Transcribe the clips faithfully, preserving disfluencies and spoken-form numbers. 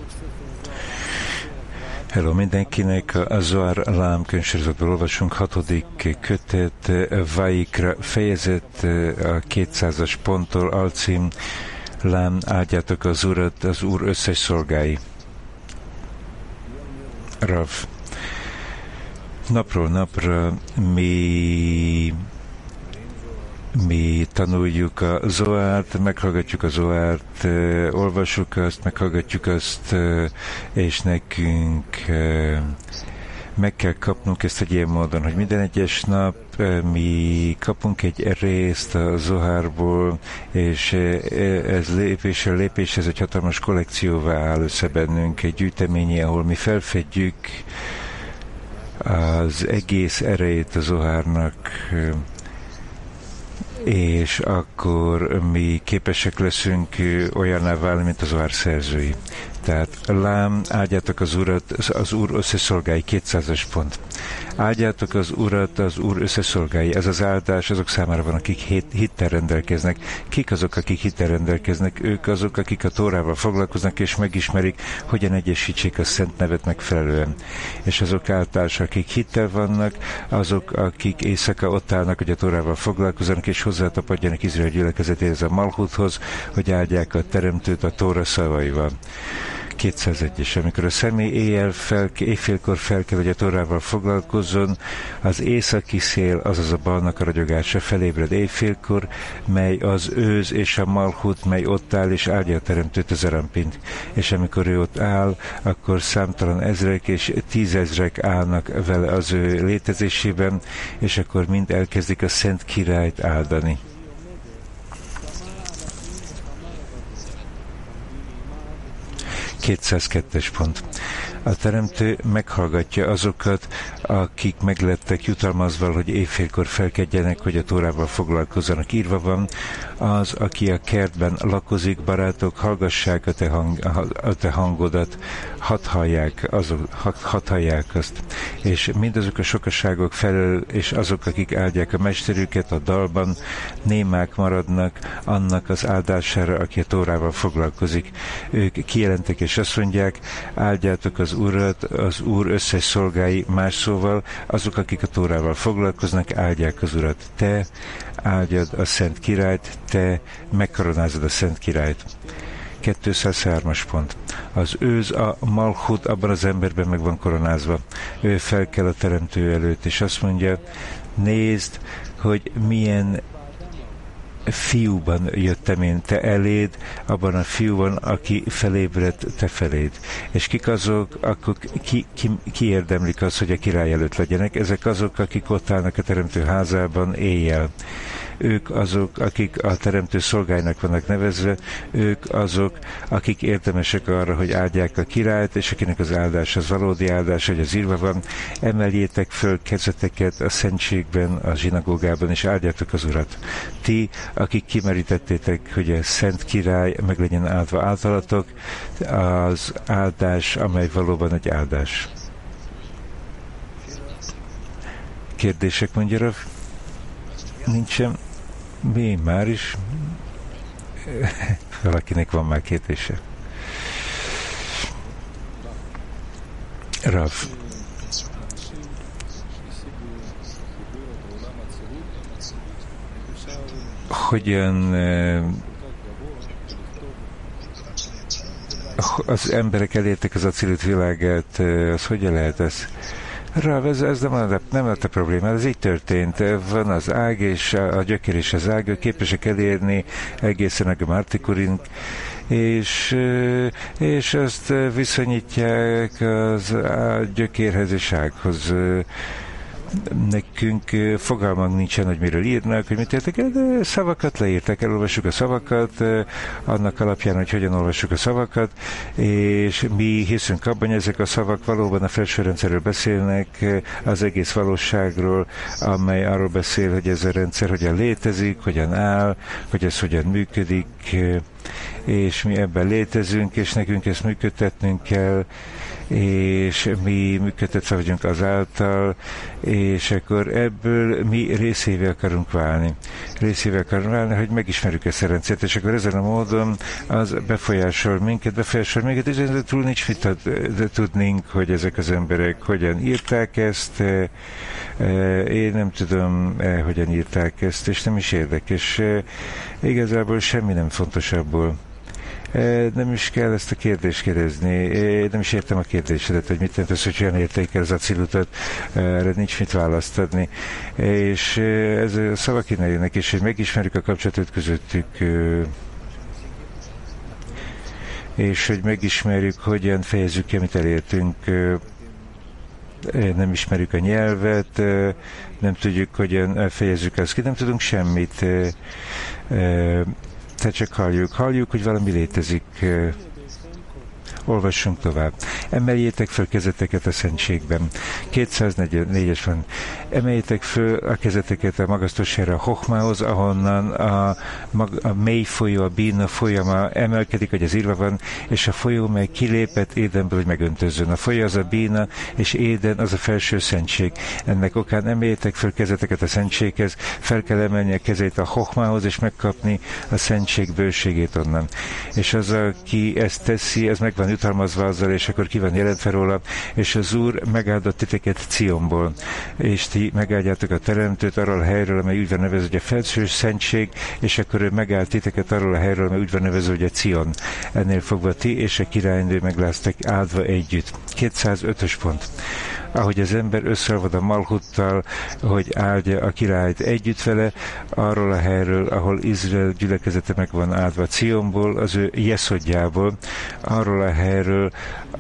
Hello mindenkinek, a Zohar Lám könyvsorozatból olvasunk, hatodik kötet, Vajikra fejezet, a kétszázas ponttól, alcím, Lám, áldjátok az Urat, az Úr összes szolgái. Rav. Napról napra mi mi tanuljuk a Zohárt, meghallgatjuk a Zohárt, olvassuk azt, meghallgatjuk azt, és nekünk meg kell kapnunk ezt egy ilyen módon, hogy minden egyes nap mi kapunk egy részt a Zohárból, és ez lépésről lépésre ez egy hatalmas kollekcióvá áll össze bennünk, egy gyűjteményi, ahol mi felfedjük az egész erejét a Zohárnak, és akkor mi képesek leszünk olyanná válni, mint az Zohár szerzői. Tehát Lám, áldjátok az Urat, az Úr összeszolgái, kétszázas pont. Áldjátok az Urat, az Úr összeszolgái. Ez az áldás azok számára van, akik hittel rendelkeznek. Kik azok, akik hittel rendelkeznek? Ők azok, akik a Tórával foglalkoznak, és megismerik, hogyan egyesítsék a szent nevet megfelelően. És azok általános, akik hittel vannak, azok, akik éjszaka ott állnak, hogy a Tórával foglalkozzanak, és hozzátapadjanak Izrael gyülekezetéhez, a Malhuthoz, hogy áldják a Teremtőt a Tóra szavaival. kétszázegyes. Amikor a személy éjjel fel, éjfélkor fel kell, hogy a Tórával foglalkozzon, az északi szél, azaz a balnak a ragyogása felébred éjfélkor, mely az őz és a Malhut, mely ott áll, és áldja a Teremtőt, az Arampint. És amikor ő ott áll, akkor számtalan ezrek és tízezrek állnak vele az ő létezésében, és akkor mind elkezdik a Szent Királyt áldani. kétszázkettes pont. A Teremtő meghallgatja azokat, akik meglettek jutalmazva, hogy éjfélkor felkedjenek, hogy a Tórával foglalkozzanak. Írva van, az, aki a kertben lakozik, barátok, hallgassák a te, hang, a te hangodat, hadd hallják, azok, hadd hallják azt. És mindazok a sokaságok felől, és azok, akik áldják a mesterüket a dalban, némák maradnak annak az áldására, aki a Tórával foglalkozik. Ők kijelentek és azt mondják, áldjátok az Urat, az Úr összes szolgái, más szóval azok, akik a Tórával foglalkoznak, áldják az Urat. Te áldjad a Szent Királyt, te megkoronázod a Szent Királyt. kétszázhármas pont. Az őz, a Malhut abban az emberben meg van koronázva. Ő fel kell a Teremtő előtt, és azt mondja, nézd, hogy milyen fiúban jöttem én te eléd, abban a fiúban, aki felébredt te feléd. És kik azok, akkor ki, ki, ki érdemlik az, hogy a király előtt legyenek? Ezek azok, akik ott állnak a Teremtő házában éjjel. Ők azok, akik a Teremtő szolgáinak vannak nevezve, ők azok, akik érdemesek arra, hogy áldják a királyt, és akinek az áldás az valódi áldás, hogy az írva van, emeljétek föl kezeteket a szentségben, a zsinagógában, és áldjátok az Urat. Ti, akik kimerítettétek, hogy a Szent Király meg legyen áldva általatok, az áldás, amely valóban egy áldás. Kérdések, mondja Rav? Nincsen. Mi már is? Valakinek van már kérdése. Rav. Hogyan az emberek elértek az acilit világát, az hogyan lehet ez? Rav, ez, ez nem, a, nem a te probléma, ez így történt. Van az ág, és a, a gyökér és az ág, képesek elérni egészen a Mártikurin, és, és azt viszonyítják az a gyökérhez és ághoz. Nekünk fogalmunk nincsen, hogy miről írnak, hogy mit értek el, de szavakat leírtak, elolvassuk a szavakat, annak alapján, hogy hogyan olvassuk a szavakat, és mi hiszünk abban, hogy ezek a szavak valóban a felső rendszerről beszélnek, az egész valóságról, amely arról beszél, hogy ez a rendszer hogyan létezik, hogyan áll, hogy ez hogyan működik, és mi ebben létezünk, és nekünk ezt működtetnünk kell, és mi működtetve vagyunk azáltal, és akkor ebből mi részévé akarunk válni. Részévé akarunk válni, hogy megismerjük ezt a rendszert, és akkor ezen a módon az befolyásol minket, befolyásol minket, és túl nincs mit tudnunk, hogy ezek az emberek hogyan írták ezt. Én nem tudom, hogyan írták ezt, és nem is érdekes. Igazából semmi nem fontosabbból. Nem is kell ezt a kérdést kérdezni. Nem is értem a kérdésedet, hogy mit jelent az, hogy olyan értékel az acilutat, erre nincs mit választ adni. És ez a szavak innen jönnek, és hogy megismerjük a kapcsolatot közöttük, és hogy megismerjük, hogyan fejezzük ki, amit elértünk. Nem ismerjük a nyelvet, nem tudjuk, hogyan fejezzük azt ki, nem tudunk semmit. Tehát csak halljuk, halljuk, hogy valami létezik. Olvassunk tovább. Emeljétek föl kezeteket a szentségben. kétszáznegyvennégyes van. Emeljétek föl a kezeteket a magasztos helyre, a Hochmához, ahonnan a, a mély folyó, a Bína folyama emelkedik, hogy az írva van, és a folyó, mely kilépett Édenből, hogy megöntözzön. A folyó az a Bína, és Éden az a felső szentség. Ennek okán emeljétek föl kezeteket a szentséghez, fel kell emelni a kezét a Hochmához, és megkapni a szentség bőségét onnan. És az, aki ezt teszi, ez meg van jutalmazva azzal, és akkor ki van jelentve róla, és az Úr megáldott titeket Cionból, és ti megáldjátok a Teremtőt arról a helyről, amely úgy van nevezve, hogy a felső szentség, és akkor ő megállt titeket arról a helyről, amely úgy van nevezve, hogy a Cion. Ennél fogva ti és a királynő megláztak áldva együtt. kétszázötös pont. Ahogy az ember összeolvad a Malhuttal, hogy áldja a királyt együtt vele, arról a helyről, ahol Izrael gyülekezete meg van áldva Cionból, az ő jeszodjából, arról a helyről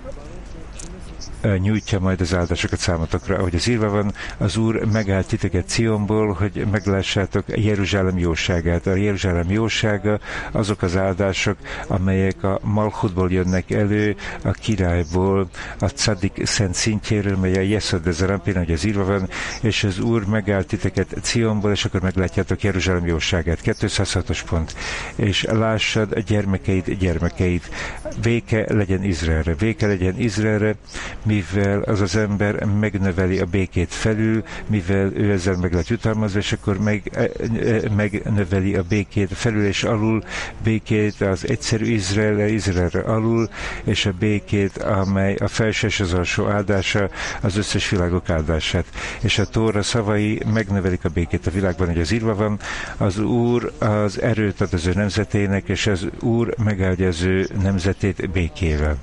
nyújtja majd az áldásokat számotokra. Ahogy az írva van, az Úr megállt titeket Cionból, hogy meglássátok Jeruzsálem jóságát. A Jeruzsálem jósága azok az áldások, amelyek a Malchutból jönnek elő, a királyból, a Cadik szent szintjéről, mely a Jeszod Ezerampén, hogy az írva van, és az Úr megállt titeket Cionból, és akkor meglátjátok Jeruzsálem jóságát. kétszázhatos pont. És lássad a gyermekeid gyermekeid. Véke legyen Izraelre. Véke legyen Izraelre, mivel az az ember megnöveli a békét felül, mivel ő ezzel meg lett jutalmazva, és akkor meg, megnöveli a békét felül és alul, békét az egyszerű Izraelre, Izraelre alul, és a békét, amely a felső és az alsó áldása, az összes világok áldását. És a Tóra szavai megnövelik a békét a világban, hogy az írva van, az Úr az erőt ad az ő nemzetének, és az Úr megáldja az ő nemzetét békével.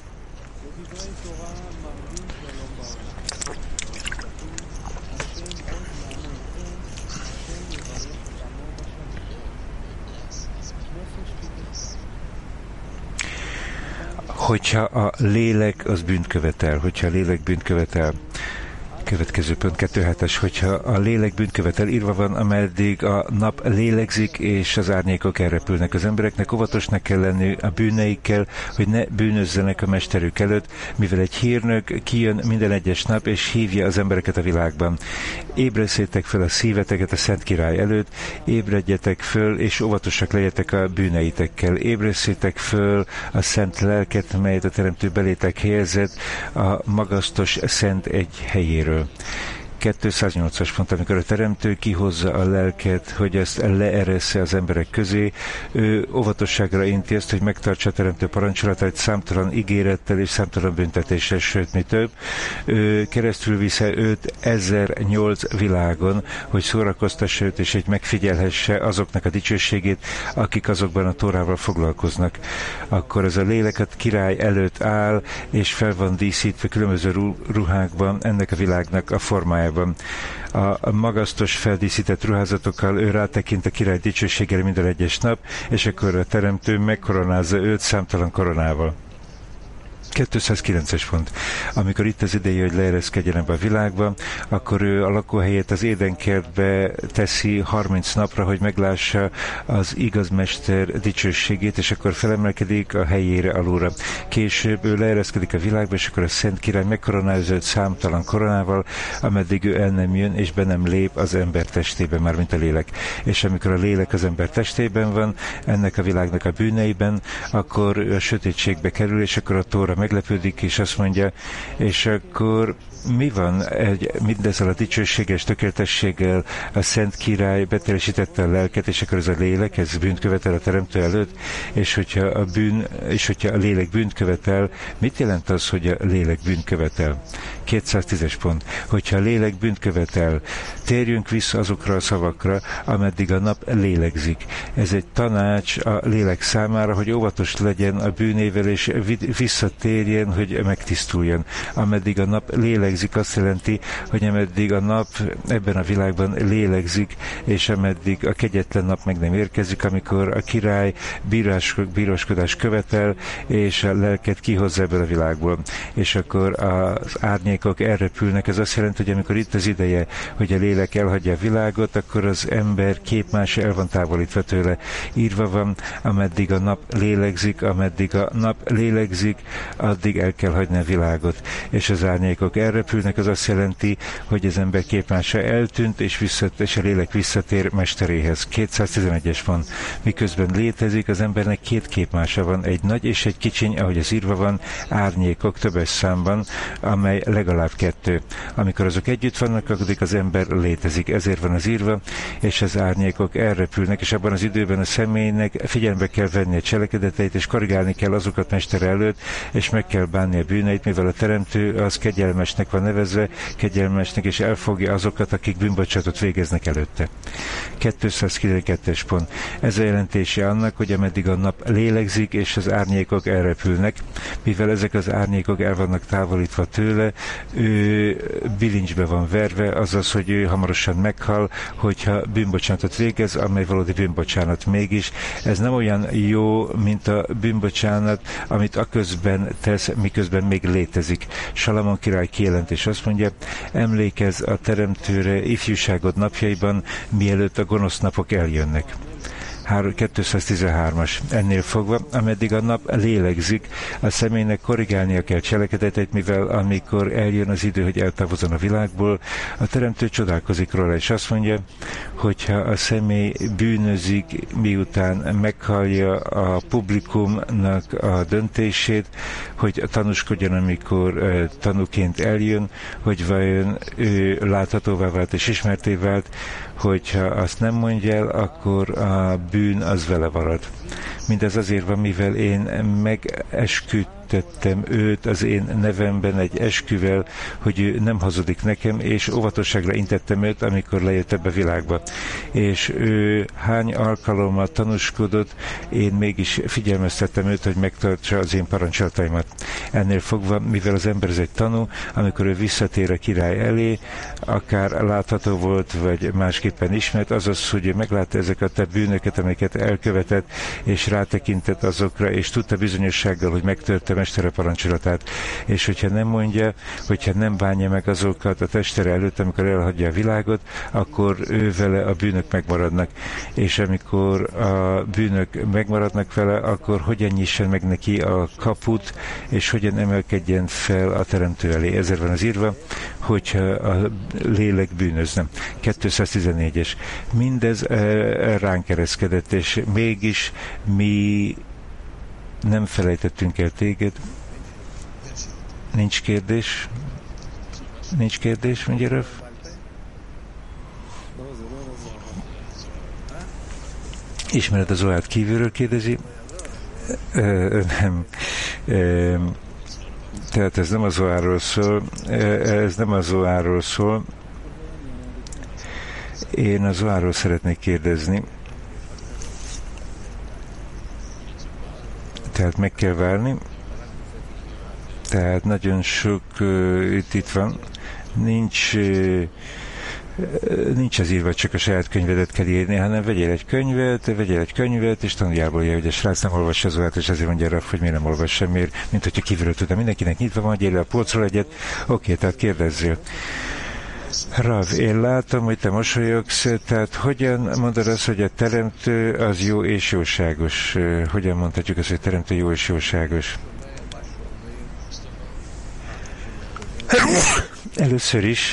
Hogyha a lélek az bűnt követel, hogyha a lélek bűnt követel, következő pont kettő hetes, hogyha a lélek bűnt követel, írva van, ameddig a nap lélegzik, és az árnyékok elrepülnek az embereknek, óvatosnak kell lenni a bűneikkel, hogy ne bűnözzenek a mesterük előtt, mivel egy hírnök kijön minden egyes nap, és hívja az embereket a világban. Ébreszétek fel a szíveteket a Szent Király előtt, ébredjetek föl, és óvatosak legyetek a bűneitekkel. Ébreszétek föl a szent lelket, melyet a Teremtő belétek helyezett a magasztos szent egy helyéről. kétszáznyolcas pont, amikor a Teremtő kihozza a lelket, hogy ezt leeressze az emberek közé, ő óvatosságra inti ezt, hogy megtartsa a Teremtő parancsolatát számtalan ígérettel és számtalan büntetéssel, sőt, mi több, ő keresztül visze őt ezernyolc világon, hogy szórakoztassa őt, és hogy megfigyelhesse azoknak a dicsőségét, akik azokban a Tórával foglalkoznak. Akkor ez a lélek a király előtt áll, és fel van díszítve különböző ruhákban ennek a világnak a formájában. A magasztos feldíszített ruházatokkal ő rátekint a király dicsőségére minden egyes nap, és akkor a Teremtő megkoronázza őt számtalan koronával. kétszázkilences pont. Amikor itt az ideje, hogy leereszkedjen ebbe a világba, akkor ő a lakóhelyét az Édenkertbe teszi harminc napra, hogy meglássa az igaz mester dicsőségét, és akkor felemelkedik a helyére alulra. Később ő leereszkedik a világba, és akkor a Szent Király megkoronázza őt számtalan koronával, ameddig ő el nem jön, és be nem lép az ember testébe, már mint a lélek. És amikor a lélek az ember testében van, ennek a világnak a bűneiben, akkor ő a sötétségbe kerül, és akkor a Tóra meglepődik, és azt mondja, és akkor mi van egy, mindezzel a dicsőséges tökéletességgel? A Szent Király beteljesítette a lelket, és akkor ez a lélek, ez bűnt követel a Teremtő előtt, és hogyha a bűn, és hogyha a lélek bűnt követel, mit jelent az, hogy a lélek bűnt követel? kétszáztízes pont. Hogyha a lélek bűnt követel, térjünk vissza azokra a szavakra, ameddig a nap lélegzik. Ez egy tanács a lélek számára, hogy óvatos legyen a bűnével, és visszatérjen, hogy megtisztuljon. Ameddig a nap lélegzik, azt jelenti, hogy ameddig a nap ebben a világban lélegzik, és ameddig a kegyetlen nap meg nem érkezik, amikor a király bíráskodás követel, és a lelket kihozza ebből a világból. És akkor az árnyékok elrepülnek. Ez azt jelenti, hogy amikor itt az ideje, hogy a lélek elhagyja a világot, akkor az ember képmása el van távolítva tőle. Írva van, ameddig a nap lélegzik, ameddig a nap lélegzik, addig el kell hagyni a világot. És az árnyékok elrepülnek, az azt jelenti, hogy az ember képmása eltűnt, és, visszat, és a lélek visszatér mesteréhez. kétszáztizenegyes van. Miközben létezik, az embernek két képmása van, egy nagy és egy kicsiny, ahogy az írva van, árnyékok többes számban, amely legalább kettő. Amikor azok együtt vannak, akkor az ember létezik. Ezért van az írva, és az árnyékok elrepülnek, és abban az időben a személynek figyelembe kell venni a cselekedeteit, és korrigálni kell azokat mester előtt, és meg kell bánni a bűneit, mivel a Teremtő az kegyelmesnek van nevezve, kegyelmesnek, és elfogja azokat, akik bűnbocsátot végeznek előtte. kétszáztizenkettes pont. Ez a jelentése annak, hogy ameddig a nap lélegzik, és az árnyékok elrepülnek, mivel ezek az árnyékok el vannak távolítva tőle, ő bilincsbe van verve, azaz, hogy ő hamarosan meghal, hogyha bűnbocsánatot végez, amely valódi bűnbocsánat. Mégis ez nem olyan jó, mint a bűnbocsánat, amit aközben tesz, miközben még létezik. Salamon király kijelentés azt mondja, emlékezz a Teremtőre ifjúságod napjaiban, mielőtt a gonosz napok eljönnek. kétszáztizenhármas. Ennél fogva, ameddig a nap lélegzik, a személynek korrigálnia kell cselekedeteit, mivel amikor eljön az idő, hogy eltávozzon a világból, a Teremtő csodálkozik róla, és azt mondja, hogyha a személy bűnözik, miután meghallja a publikumnak a döntését, hogy tanúskodjon, amikor uh, tanúként eljön, hogy vajon ő láthatóvá vált és ismerté vált, hogyha azt nem mondja el, akkor a bűn az vele marad. Mindez azért van, mivel én megesküdtettem őt az én nevemben egy esküvel, hogy ő nem hazudik nekem, és óvatosságra intettem őt, amikor lejött ebbe a világba. És ő hány alkalommal tanúskodott, én mégis figyelmeztettem őt, hogy megtartsa az én parancsolataimat. Ennél fogva, mivel az ember ez egy tanú, amikor ő visszatér a király elé, akár látható volt, vagy másképpen ismert, azaz, hogy ő meglátta ezeket a bűnöket, amiket elkövetett, és rátekintett azokra, és tudta bizonyossággal, hogy megtörte mestere parancsolatát. És hogyha nem mondja, hogyha nem bánja meg azokat a testere előtt, amikor elhagyja a világot, akkor ő vele a bűnök megmaradnak. És amikor a bűnök megmaradnak vele, akkor hogyan nyisson meg neki a kaput, és hogyan emelkedjen fel a Teremtő elé. Ezért van az írva, hogyha a lélek bűnözne. kétszáztizennégyes. Mindez ránk ereszkedett, és mégis mi nem felejtettünk el téged. Nincs kérdés? Nincs kérdés, mondja Röv? Ismered a Zohart kívülről, kérdezi? Ö, nem. Ö, tehát ez nem a Zoharról szól. Ez nem a Zoharról szól. Én a Zoharról szeretnék kérdezni. Tehát meg kell várni. Tehát nagyon sok uh, itt, itt van. Nincs uh, nincs az írva, csak a saját könyvedet kell írni, hanem vegyél egy könyvet, vegyél egy könyvet, és tanuljából jel, hogy a srác nem olvassa az órát, és ezért mondja rá, hogy miért nem olvas semmiért, mint hogyha kívülről tudna. Mindenkinek nyitva van, gyere a polcról egyet, oké, tehát kérdezzél. Rav, én látom, hogy te mosolyogsz, tehát hogyan mondod azt, hogy a teremtő az jó és jóságos? Hogyan mondhatjuk azt, hogy a teremtő jó és jóságos? Először is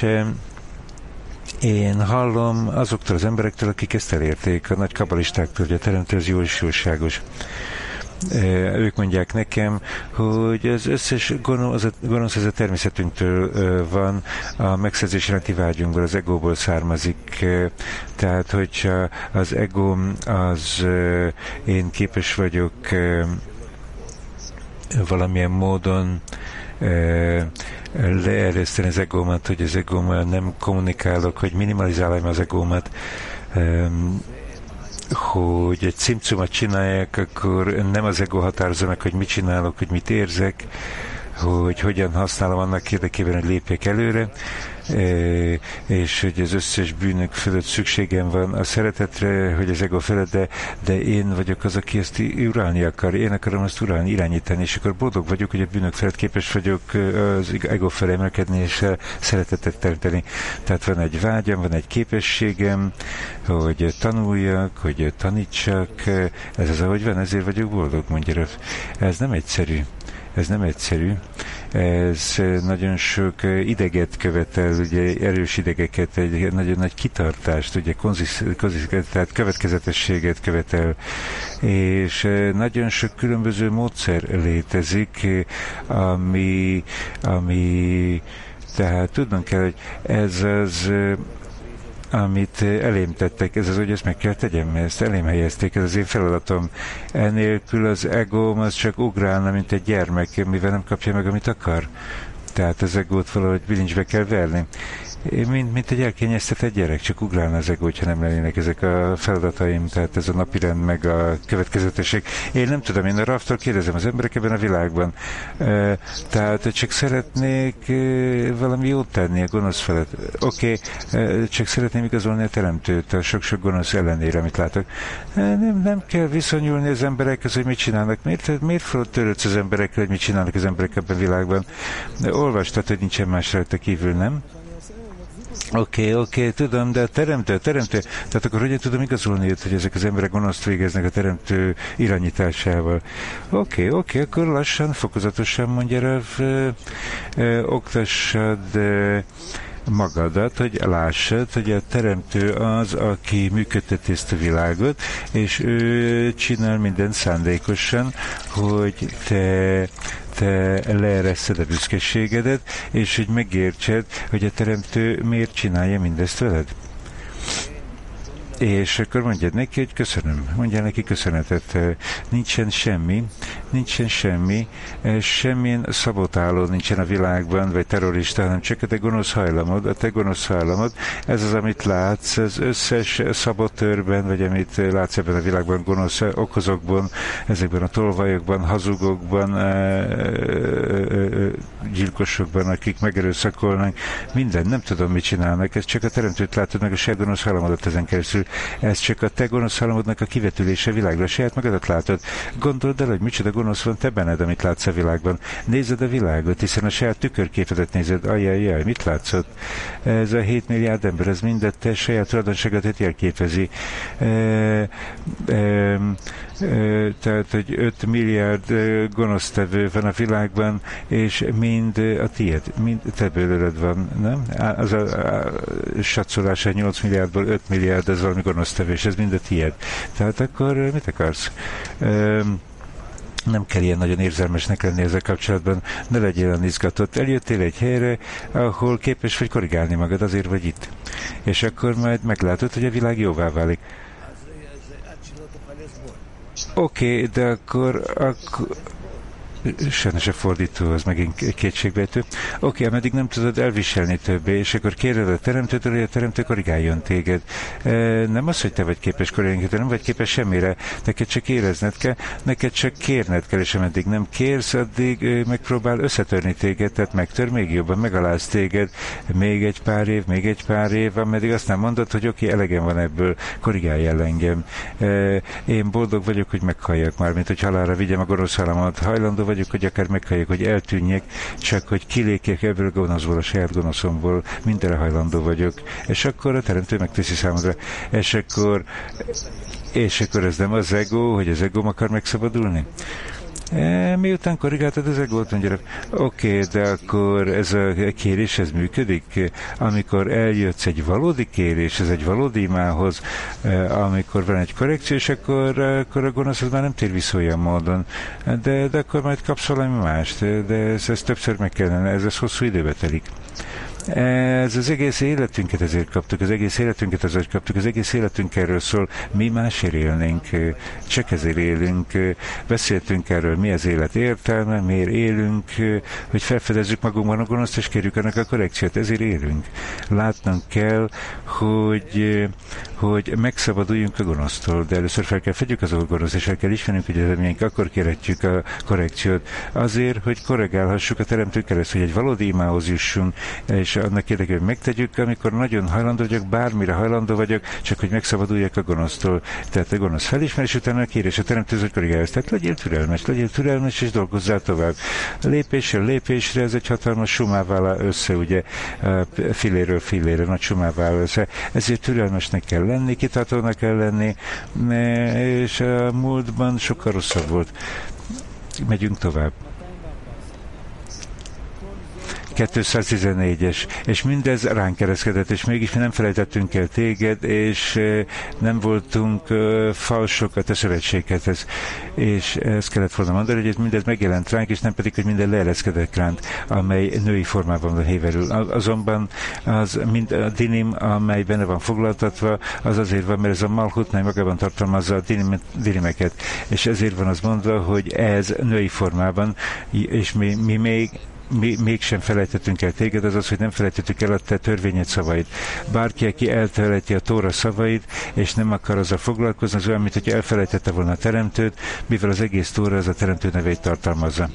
én hallom azoktól az emberektől, akik ezt elérték, a nagy kabalistáktól, hogy a teremtő az jó és jóságos. Ők mondják nekem, hogy az összes gonosz, gonosz ez a természetünktől van, a megszerzés iránti vágyunkból, az egóból származik. Tehát, hogyha az egóm az én képes vagyok valamilyen módon leereszteni az egómat, hogy az egómmal nem kommunikálok, hogy minimalizálom az egómat, hogy egy cimcumot csinálják, akkor nem az ego határozza meg, hogy mit csinálok, hogy mit érzek, hogy hogyan használom annak érdekében, hogy lépjek előre, és hogy az összes bűnök fölött szükségem van a szeretetre, hogy az ego felett, de, de én vagyok az, aki ezt urálni akar, én akarom ezt urálni, irányítani, és akkor boldog vagyok, hogy a bűnök felett képes vagyok az ego felé emelkedni, és szeretetet teremteni. Tehát van egy vágyam, van egy képességem, hogy tanuljak, hogy tanítsak, ez az, ahogy van, ezért vagyok boldog, mondja. Ez nem egyszerű. Ez nem egyszerű, ez nagyon sok ideget követel, ugye erős idegeket, egy nagyon nagy kitartást, ugye konzisz, konzisz, tehát következetességet követel, és nagyon sok különböző módszer létezik, ami, ami tehát tudnunk kell, hogy ez az, amit elém tettek, ez az, hogy ezt meg kell tegyem, ezt elém helyezték, ez az én feladatom. Enélkül az egóm az csak ugrálna, mint egy gyermek, mivel nem kapja meg, amit akar. Tehát az egót valahogy bilincsbe kell verni. Mint, mint egy elkényeztetett gyerek, csak ugrálna az egó, hogyha nem lennének ezek a feladataim, tehát ez a napirend, meg a következetesség. Én nem tudom, én a Ravtól kérdezem az emberek ebben a világban. E, tehát csak szeretnék e, valami jót tenni a gonosz felett. Oké, okay, e, csak szeretném igazolni a teremtőt a sok-sok gonosz ellenére, amit látok. E, nem, nem kell viszonyulni az emberekhez, hogy mit csinálnak. Miért, miért törődsz az emberekkel, hogy mit csinálnak az emberek ebben a világban? De olvastad, hogy nincsen más rajta kívül, nem? Oké, okay, oké, okay, tudom, de a teremtő, a teremtő, tehát akkor hogyan tudom igazolni őt, hogy ezek az emberek gonoszt végeznek a teremtő irányításával? Oké, okay, oké, okay, akkor lassan, fokozatosan mondja rá, oktassad ö, magadat, hogy lássad, hogy a teremtő az, aki működteti ezt a világot, és ő csinál mindent szándékosan, hogy te te leereszed a büszkeségedet, és hogy megértsed, hogy a teremtő miért csinálja mindezt veled. És akkor mondjad neki, hogy köszönöm. Mondjál neki köszönetet. Nincsen semmi, nincsen semmi, semmilyen szabotáló nincsen a világban, vagy terrorista, hanem csak a te gonosz hajlamod, a te gonosz hajlamod. Ez az, amit látsz, az összes szabotőrben, vagy amit látsz ebben a világban, gonosz okozókban, ezekben a tolvajokban, hazugokban, gyilkosokban, akik megerőszakolnak, minden, nem tudom, mit csinálnak, ez csak a teremtőt látod meg a saját gonosz hajlamodat ezen keresztül. Ez csak a te gonosz halomodnak a kivetülése világra. Saját magadat látod. Gondold el, hogy micsoda gonosz van te benned, amit látsz a világban. Nézed a világot, hiszen a saját tükörképedet nézed. Ajjajjaj, mit látszott? Ez a hét milliárd ember, ez mindet te saját tulajdonságodat jelképezi. E, e, e, tehát, hogy öt milliárd gonosztevő van a világban, és mind a tiéd, mind te belőled van, nem? Az a, a satszolás nyolc milliárdból öt milliárd, ez valami gonosztevő, és ez mind a tiéd. Tehát akkor mit akarsz? Um, nem kell ilyen nagyon érzelmesnek lenni ezzel kapcsolatban, ne legyél olyan izgatott. Eljöttél egy helyre, ahol képes vagy korrigálni magad, azért vagy itt. És akkor majd meglátod, hogy a világ jóvá válik. Oké, okay, de akkor, akkor sajnos a fordító az megint kétségbejtő. Oké, ameddig nem tudod elviselni többé, és akkor kérded a teremtőtől, hogy a teremtő korrigáljon téged. Nem az, hogy te vagy képes korrigálni, nem vagy képes semmire, neked csak érezned kell, neked csak kérned kell, és ameddig nem kérsz, addig megpróbál összetörni téged, tehát megtör még jobban, megaláz téged, még egy pár év, még egy pár év, ameddig azt nem mondod, hogy oké, okay, elegem van ebből, korrigálj el engem. Én boldog vagyok, hogy meghalljak már, mint hogy halálra vigyem a gonosz halámat. Hajlandó vagyok, hogy akár meghalljak, hogy eltűnjek, csak hogy kilékjek ebből a gonoszból, a saját gonoszomból, mindenre hajlandó vagyok. És akkor a teremtő megteszi számodra. És akkor, és akkor ez nem az ego, hogy az egóm akar megszabadulni? E, miután korrigáltad az egót, mondja, oké, okay, de akkor ez a kérés, ez működik? Amikor eljössz egy valódi kérés, ez egy valódi imához, amikor van egy korrekció, és akkor, akkor a gonoszod már nem tér vissza olyan módon. De, de akkor majd kapsz valami mást, de ez, ez többször meg kellene, ez, ez hosszú időbe telik. Ez az egész életünket ezért kaptuk, az egész életünket azért kaptuk, az egész életünk erről szól, mi másért élnénk, csak ezért élünk, beszéltünk erről, mi az élet értelme, miért élünk, hogy felfedezzük magunkban a gonoszt, és kérjük annak a korrekciót, ezért élünk. Látnunk kell, hogy, hogy megszabaduljunk a gonosztól, de először fel kell fedjük az gonoszt, és el kell ismernünk, hogy az emények akkor kérhetjük a korrekciót, azért, hogy korrigálhassuk a teremtő keresztül, hogy egy valódi imához jussunk, és annak érdekében, hogy megtegyük, amikor nagyon hajlandó vagyok, bármire hajlandó vagyok, csak hogy megszabaduljak a gonosztól. Tehát a gonosz felismerés, utána a kérés a teremtő, hogy korrigálsz. Tehát legyél türelmes, legyél türelmes, és dolgozzál tovább. Lépésről lépésre ez egy hatalmas sumává áll össze, ugye, filéről filére, nagy sumává áll össze. Ezért türelmesnek kell lenni, kitartónak kell lenni, és a múltban sokkal rosszabb volt. Megyünk tovább. kétszáztizennégyes, és mindez ránk kereszkedett, és mégis mi nem felejtettünk el téged, és nem voltunk falsok a te szövetségedhez. És ezt kellett volna mondani, hogy ez mindez megjelent ránk, és nem pedig, hogy minden leereszkedett ránk, amely női formában van héverül. Azonban az mind a dinim, amely benne van foglaltatva, az azért van, mert ez a malhut, mely magában tartalmazza a dinim, dinimeket, és ezért van az mondva, hogy ez női formában, és mi, mi még mi mégsem felejtettünk el téged, az az, hogy nem felejtettük el a te törvényed szavait. Bárki, aki elfelejti a Tóra szavait, és nem akar azzal foglalkozni, az olyan, mint hogy elfelejtette volna a teremtőt, mivel az egész Tóra az a teremtő nevét tartalmazza.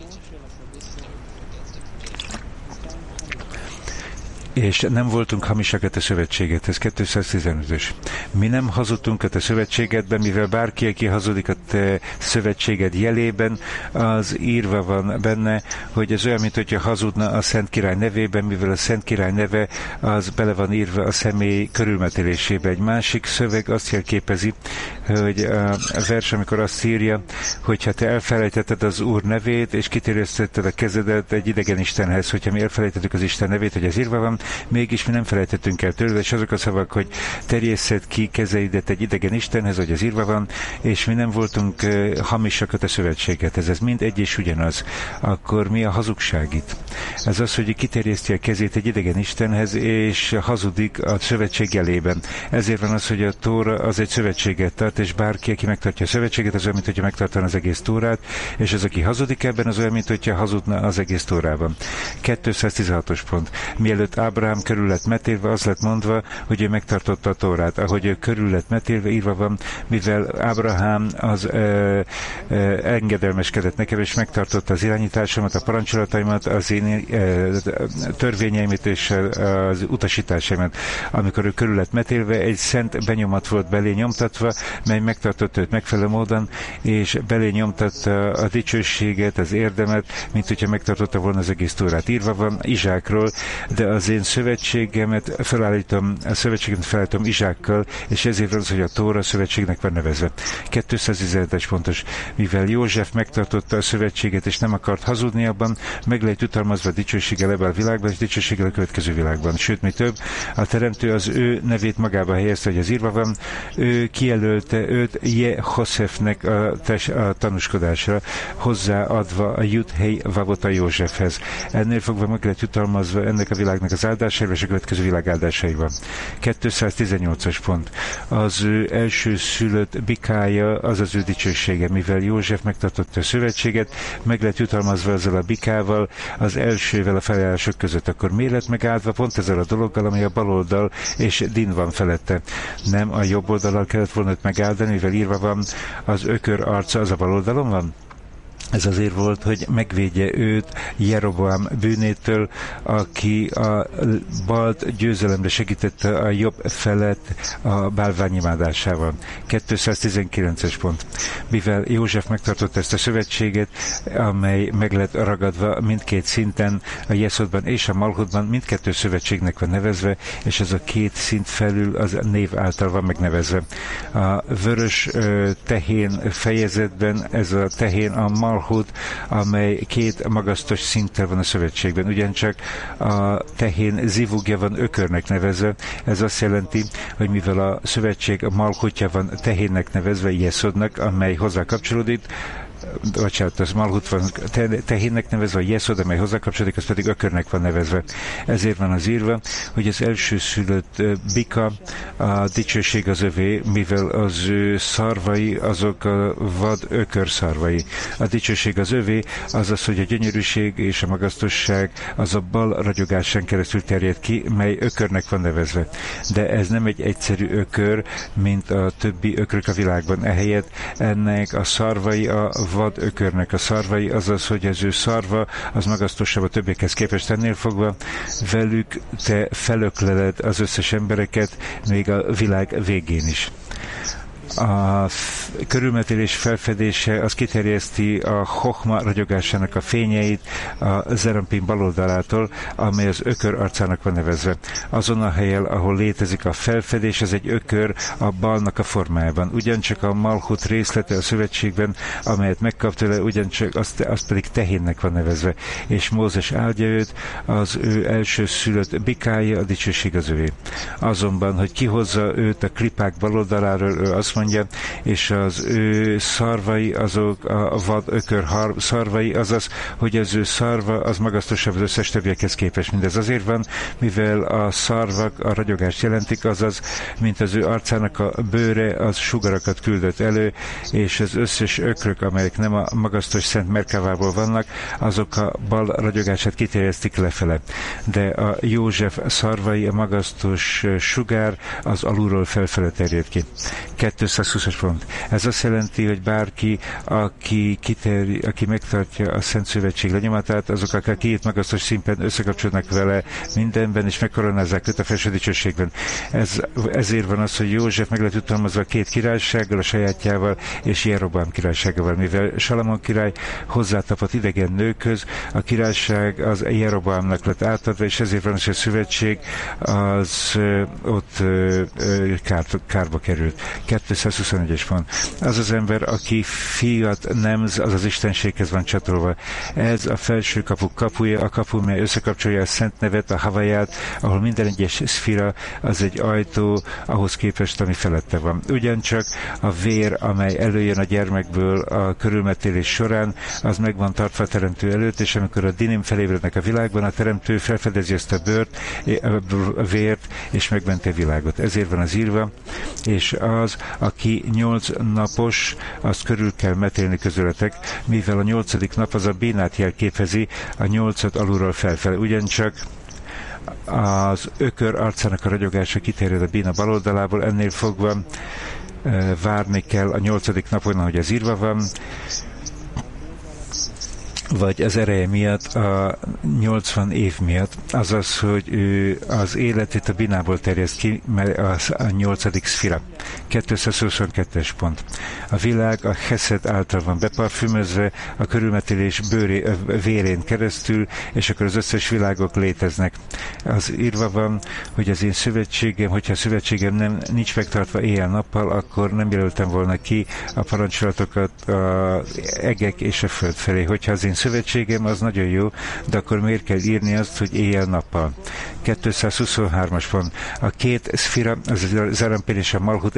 És nem voltunk hamisak a te szövetségedhez, kétszáztizenötös. Mi nem hazudtunk a te szövetségedben, mivel bárki, aki hazudik a te szövetséged jelében, az írva van benne, hogy ez olyan, mint hogyha hazudna a Szent Király nevében, mivel a Szent Király neve az bele van írva a személy körülmetélésébe. Egy másik szöveg azt jelképezi, hogy a vers, amikor azt írja, hogyha te elfelejtetted az Úr nevét, és kitérjesztetted a kezedet egy idegen Istenhez, hogyha mi elfelejtettük az Isten nevét, hogy ez írva van, mégis mi nem felejtettünk el tőle, és azok a szavak, hogy terjesszed ki kezeidet egy idegen Istenhez, hogy az írva van, és mi nem voltunk uh, hamisak a te szövetségedhez. Ez mind egy és ugyanaz. Akkor mi a hazugság itt? Ez az, hogy kiterjeszti a kezét egy idegen Istenhez, és hazudik a szövetség jelében. Ezért van az, hogy a Tóra az egy szövetséget tart, és bárki, aki megtartja a szövetséget, az olyan, mint hogyha megtartana az egész Tórát, és az, aki hazudik ebben, az olyan, mint hogyha hazudna az egész Tórában. kétszáztizenhatos pont. Mielőtt Ábrahám körül lett metélve, az lett mondva, hogy ő megtartotta a Tórát. Ahogy ő körül lett metélve, írva van, mivel Ábrahám az ö, ö, engedelmeskedett nekem, és megtartotta az irányításomat, a parancsolataimat, az én ö, törvényeimet és az utasításaimat. Amikor ő körül lett metélve, egy szent benyomat volt belé nyomtatva, mely megtartotta őt megfelelő módon, és belé nyomtatta a dicsőséget, az érdemet, mint hogyha megtartotta volna az egész Tórát. Írva van Izsákról, de az én szövetségemet felállítom, a szövetségemet felállítom Izsákkal, és ezért az, hogy a Tóra szövetségnek van nevezve. kétszáztizenhetes pontos. Mivel József megtartotta a szövetséget, és nem akart hazudni abban, meg lehet jutalmazva a dicsőséggel ebben a világban, és dicsőséggel a következő világban. Sőt, mi több, a teremtő az ő nevét magába helyezte, hogy az írva van, ő kijelölte őt Jehoszefnek a, tes, a tanúskodásra, hozzáadva a Jud-Hej Vavot a Józsefhez. Ennél fogva meg lehet jutalmazva ennek a világnak az áldásaival és a következő világ áldásaival. kétszáztizennyolcas pont. Az ő első szülött bikája az az ő dicsősége, mivel József megtartotta a szövetséget, meg lett jutalmazva ezzel a bikával, az elsővel a felállások között. Akkor miért lett megáldva pont ezzel a dologgal, amely a baloldal és din van felette? Nem a jobb oldalal kellett volna megáldani, mivel írva van, az ökör arca az a bal oldalon van? Ez azért volt, hogy megvédje őt Jeroboám bűnétől, aki a balt győzelemre segítette a jobb felett a bálványimádásával. kétszáztizenkilences pont. Mivel József megtartotta ezt a szövetséget, amely meg lett ragadva mindkét szinten, a Jeszodban és a Malchutban, mindkettő szövetségnek van nevezve, és ez a két szint felül az név által van megnevezve. A vörös tehén fejezetben ez a tehén a Malchut, amely két magasztos szinttel van a szövetségben. Ugyancsak a tehén zivugja van ökörnek nevezve. Ez azt jelenti, hogy mivel a szövetség a Malchutja van tehénnek nevezve, Jeszodnak, amely hozzá kapcsolódik, bocsánat, az Malchut van tehénnek nevezve, a Jeszod, amely hozzá kapcsolódik, az pedig ökörnek van nevezve. Ezért van az írva, hogy az elsőszülött bika, a dicsőség az övé, mivel az ő szarvai azok a vad ökör szarvai. A dicsőség az övé, azaz, hogy a gyönyörűség és a magasztosság az a bal ragyogásán keresztül terjed ki, mely ökörnek van nevezve. De ez nem egy egyszerű ökör, mint a többi ökrök a világban. Ehelyett ennek a szarvai a vad ökörnek a szarvai, azaz, hogy az ő szarva az magasztosabb a többiekhez képest, ennél fogva velük te felökleled az összes embereket, még a világ végén is. A körülmetélés felfedése az kiterjeszti a Chochma ragyogásának a fényeit a Zerampin baloldalától, amely az ökör arcának van nevezve. Azon a helyen, ahol létezik a felfedés, ez egy ökör a balnak a formájában. Ugyancsak a Malchut részlete a szövetségben, amelyet megkap tőle, ugyancsak azt, azt pedig tehénnek van nevezve. És Mózes áldja őt, az ő első szülött bikája, a dicsőség az övé. Azonban, hogy kihozza őt a klipák baloldaláról, ő azt mondja, és az ő szarvai azok a vad ökör szarvai, azaz, hogy az ő szarva az magasztosabb az összes többiekhez képest. Mindez azért van, mivel a szarvak a ragyogást jelentik, azaz, mint az ő arcának a bőre, az sugarakat küldött elő, és az összes ökrök, amelyek nem a magasztos Szent Merkávából vannak, azok a bal ragyogását kiterjesztik lefele. De a József szarvai, a magasztos sugár, az alulról felfele terjed ki. kétszázhúszas pont. Ez azt jelenti, hogy bárki, aki, kiteri, aki megtartja a Szent Szövetség lenyomatát, azok, akik két magasztos szinten összekapcsolnak vele mindenben, és megkoronázzák őt a felső dicsőségben. Ez, ezért van az, hogy József meg lett jutalmazva a két királysággal, a sajátjával és Jeroboám királyságával, mivel Salamon király hozzátapott idegen nőkhöz, a királyság az Jeroboámnak lett átadva, és ezért van az, hogy a szövetség az ö, ott ö, ö, kár, kárba került. kétszázhuszonegyes pont. Az az ember, aki fiat nemz, az az istenséghez van csatolva. Ez a felső kapuk kapuja, a kapu, mely összekapcsolja a szent nevet, a havaját, ahol minden egyes szfira az egy ajtó, ahhoz képest, ami felette van. Ugyancsak a vér, amely előjön a gyermekből a körülmetélés során, az meg van tartva a teremtő előtt, és amikor a dinim felébrednek a világban, a teremtő felfedezi ezt a bőrt, a vért, és megmenti a világot. Ezért van az írva, és az, aki nyolc napos, azt körül kell metélni közületek, mivel a nyolcadik nap az a bénát jelképezi, a nyolcat alulról felfelé. Ugyancsak az ökör arcának a ragyogása kiterjed a béna baloldalából, ennél fogva e, várni kell a nyolcadik napon, ahogy ez írva van, vagy az ereje miatt, a nyolcvan év miatt, azaz, hogy ő az életét a binából terjeszt ki, mert az a nyolcadik szfira. kétszázhuszonkettes pont. A világ a Heszed által van beparfümözve, a körülmetélés bőré, vérén keresztül, és akkor az összes világok léteznek. Az írva van, hogy az én szövetségem, hogyha a szövetségem nem nincs megtartva éjjel-nappal, akkor nem jelöltem volna ki a parancsolatokat az egek és a föld felé. Hogyha az én szövetségem, az nagyon jó, de akkor miért kell írni azt, hogy éjjel-nappal? kétszázhuszonhármas pont. A két szfira, az Zerampin és a Malchut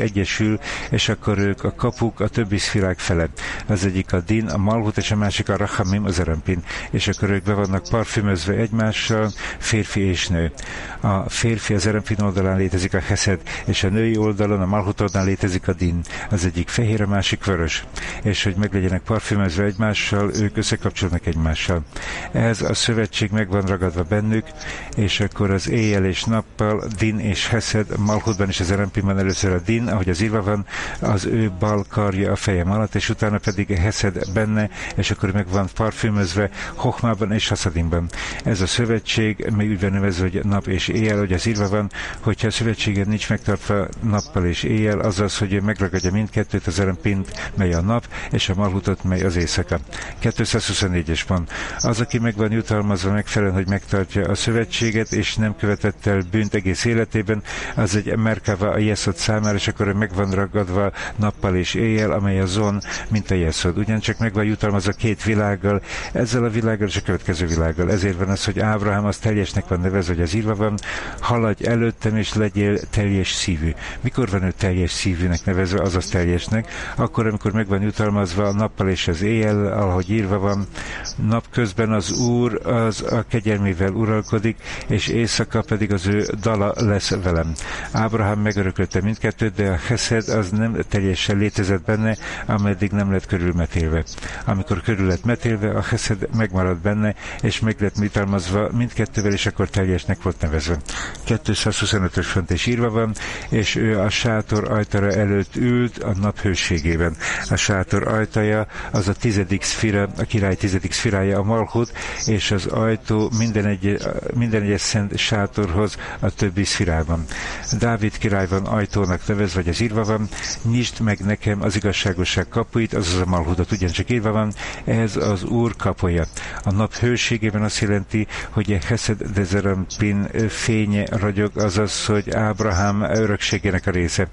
egyesül, és akkor ők a kapuk a többi szfirák fele. Az egyik a Din, a Malhut, és a másik a Rachamim, az Zerampin. És akkor ők be vannak parfümözve egymással, férfi és nő. A férfi az Zerampin oldalán létezik a Heszed, és a női oldalon, a Malhut oldalán létezik a Din. Az egyik fehér, a másik vörös. És hogy meglegyenek parfümözve egymással, ők összekapcsolnak egymással. Ez a szövetség meg van ragadva bennük, és akkor az éjjel és nappal, Din és Heszed, Malhutban és az Zerampinban először a Din, ahogy az írva van, az ő bal karja a fejem alatt, és utána pedig a Heszed benne, és akkor meg van parfümözve Hochmában és Haszadimban. Ez a szövetség, még úgy van nevezve, hogy nap és éjjel, hogy az írva van, hogyha a szövetségen nincs megtartva nappal és éjjel, azaz, hogy ő megragadja mindkettőt, az Zerampint, mely a nap, és a Malhutot, mely az éjszaka. kétszázhuszonnégyes pont. Az, aki meg van jutalmazva megfelelően, hogy megtartja a szövetséget, és nem követett el bűnt egész életében, az egy Merkava a Jeszod számára, és akkor meg van ragadva nappal és éjjel, amely a Zon, mint a Jeszod. Ugyancsak meg van jutalmazva két világgal, ezzel a világgal és a következő világgal. Ezért van az, hogy Ábrahám az teljesnek van nevezve, hogy az írva van, haladj előttem, és legyél teljes szívű. Mikor van ő teljes szívűnek nevezve, azaz teljesnek? Akkor, amikor meg van jutalmazva a nappal és az éjjel, ahogy írva van, napközben az Úr az a kegyelmével uralkodik, és éjszaka pedig az ő dala lesz velem. Ábrahám megörökölte mindkettőt, de a Heszed az nem teljesen létezett benne, ameddig nem lett körülmetélve. Amikor körül lett metélve, a Heszed megmaradt benne, és meg lett jutalmazva mindkettővel, és akkor teljesnek volt nevezve. kétszázhuszonötös font is írva van, és ő a sátor ajtaja előtt ült a nap hőségében. A sátor ajtaja az a tizedik szfira, a király tizedik szfirája, a Malhut, és az ajtó minden, egy, minden egyes szent sátorhoz a többi szfirában. Dávid király van ajtónak nevezve, vagy az írva van, nyisd meg nekem az igazságosság kapuit, azaz a Malhutot, ugyancsak írva van, ez az Úr kapuja. A nap hőségében azt jelenti, hogy a Heszed de Zerampin fénye ragyog, azaz, hogy Ábrahám örökségének a része.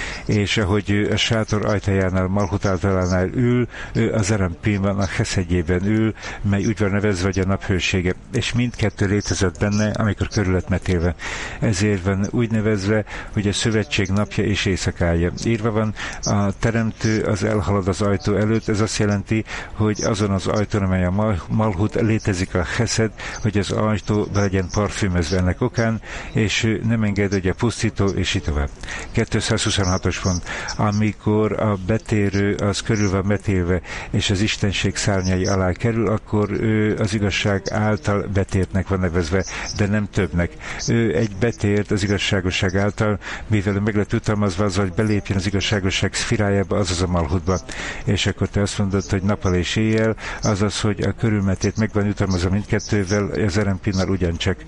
És ahogy ő a sátor ajtajánál, Malhut általánál ül, ő a Zerampinban, a Heszedjében ül, mely úgy van nevezve, hogy a nap hősége. És mindkettő létezett benne, amikor körül lett metélve. Ezért van úgy nevezve, hogy a szövetség napja és éjszakája. Írva van, a teremtő az elhalad az ajtó előtt, ez azt jelenti, hogy azon az ajtón, amely a Malhut, létezik a Heszed, hogy az ajtó be legyen parfümözve ennek okán, és ő nem enged, hogy a pusztító, és így tovább. kétszázhuszonhatos pont. Amikor a betérő az körül van metélve, és az Istenség szárnyai alá kerül, akkor ő az igazság által betértnek van nevezve, de nem többnek. Ő egy betért az igazságosság által, mivel meg lett jutalmazva az, hogy belépjen az igazságosság szfirájába, azaz a Malhutba. És akkor te azt mondod, hogy nappal és éjjel, azaz, hogy a körülmetét meg van jutalmazva mindkettővel, az Zerampinál ugyancsak.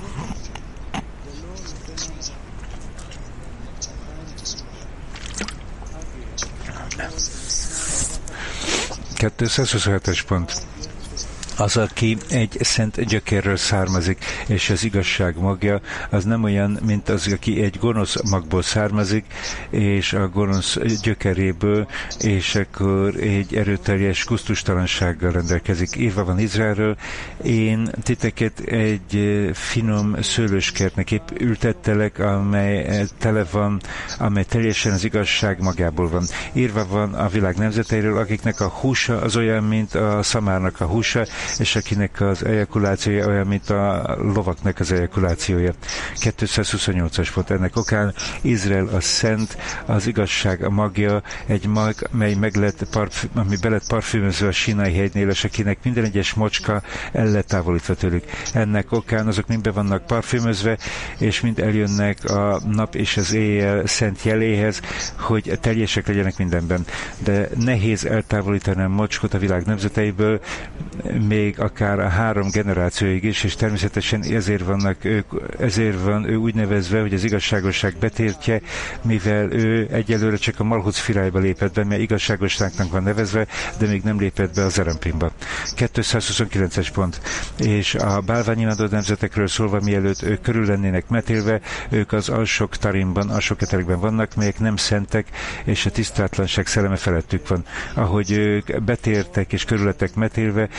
kétszázhuszonhetes pont. Az, aki egy szent gyökérről származik, és az igazság magja, az nem olyan, mint az, aki egy gonosz magból származik, és a gonosz gyökeréből, és akkor egy erőteljes kusztustalansággal rendelkezik. Írva van Izraelről, én titeket egy finom szőlőskertnek épp ültettelek, amely tele van, amely teljesen az igazság magából van. Írva van a világ nemzeteiről, akiknek a húsa az olyan, mint a szamárnak a húsa, és akinek az ejakulációja olyan, mint a lovaknak az ejakulációja. kétszázhuszonnyolcas pont. Ennek okán Izrael a szent, az igazság a magja, egy mag, mely meg lett parfüm, ami be lett parfümözve a Sinai hegynél, és akinek minden egyes mocska el lett távolítva tőlük. Ennek okán azok mind be vannak parfümözve, és mind eljönnek a nap és az éjjel szent jeléhez, hogy teljesek legyenek mindenben. De nehéz eltávolítani a mocskot a világ nemzeteiből, még akár a három generációig is, és természetesen ezért vannak ők, ezért van ő úgy nevezve, hogy az igazságosság betértje, mivel ő egyelőre csak a Malhut szfirájába lépett be, mert igazságosságnak van nevezve, de még nem lépett be a Zerampinba. kétszázhuszonkilences pont. És a bálványimádó nemzetekről szólva, mielőtt ők körül lennének metélve, ők az alsók tarimban, alsók keterekben vannak, melyek nem szentek, és a tisztátlanság szelleme felettük van. Ahogy ők betértek és körületek metélve, ők a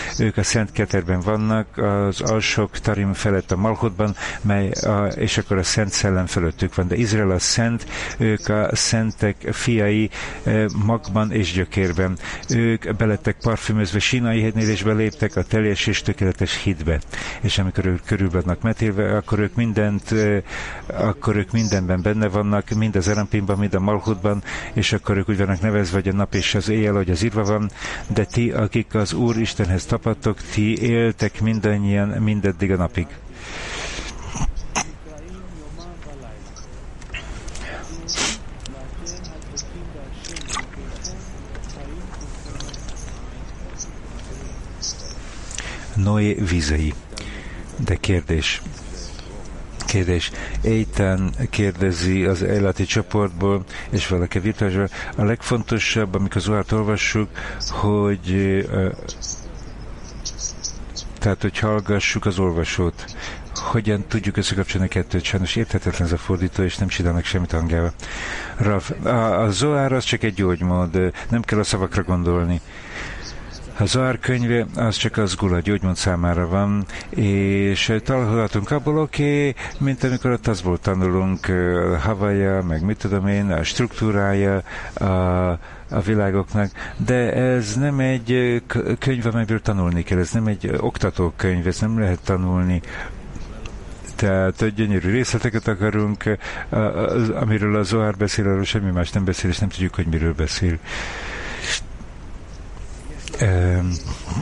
Szent Keterben vannak, az alsók Tarim felett a Malchutban, mely a, és akkor a Szent Szellem fölöttük van. De Izrael a szent, ők a szentek fiai magban és gyökérben. Ők belettek parfümözve Sínai hegynél, és beléptek a teljes és tökéletes hitbe. És amikor ők körül vannak metélve, akkor ők mindent, akkor ők mindenben benne vannak, mind az Erampimban, mind a Malchutban, és akkor ők úgy vannak nevezve, hogy a nap és az éjjel, hogy az írva van, de ti, akik az Úr Istenhez tapadtok, ti éltek mindannyian mindeddig a napig. Noé vizei. De kérdés. Kérdés. Éjtán kérdezi az életi csoportból, és valaki virtuálisban. A legfontosabb, amikor Zohart olvassuk, hogy uh, tehát, hogy hallgassuk az olvasót. Hogyan tudjuk összekapcsolni a kettőt? Sajnos érthetetlen ez a fordító, és nem csinálnak semmit hangjával. Raf, a, a Zohar az csak egy gyógymód, nem kell a szavakra gondolni. A Zohar könyve az csak az gula gyógymód számára van, és találhatunk abból, oké, okay, mint amikor a taszból tanulunk, a havaja, meg mit tudom én, a struktúrája a, a világoknak, de ez nem egy könyv, amelyből tanulni kell, ez nem egy oktatókönyv, ezt nem lehet tanulni. Tehát gyönyörű részleteket akarunk, amiről a Zohar beszél, arról semmi más nem beszél, és nem tudjuk, hogy miről beszél. Um,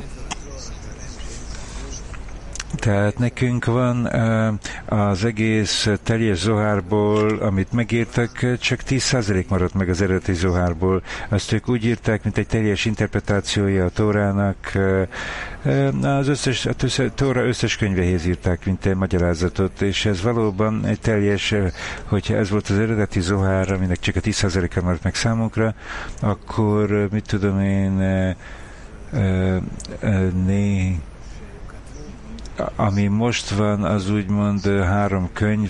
tehát nekünk van uh, az egész teljes Zohárból, amit megírtak, csak tíz százalék maradt meg az eredeti Zohárból. Azt ők úgy írták, mint egy teljes interpretációja a Tórának. Uh, az összes, a Tóra összes könyvehez írták, mint egy magyarázatot, és ez valóban egy teljes, hogyha ez volt az eredeti Zohár, aminek csak a tíz százaléka maradt meg számunkra, akkor mit tudom én, uh, uh, né ami most van, az úgymond három könyv,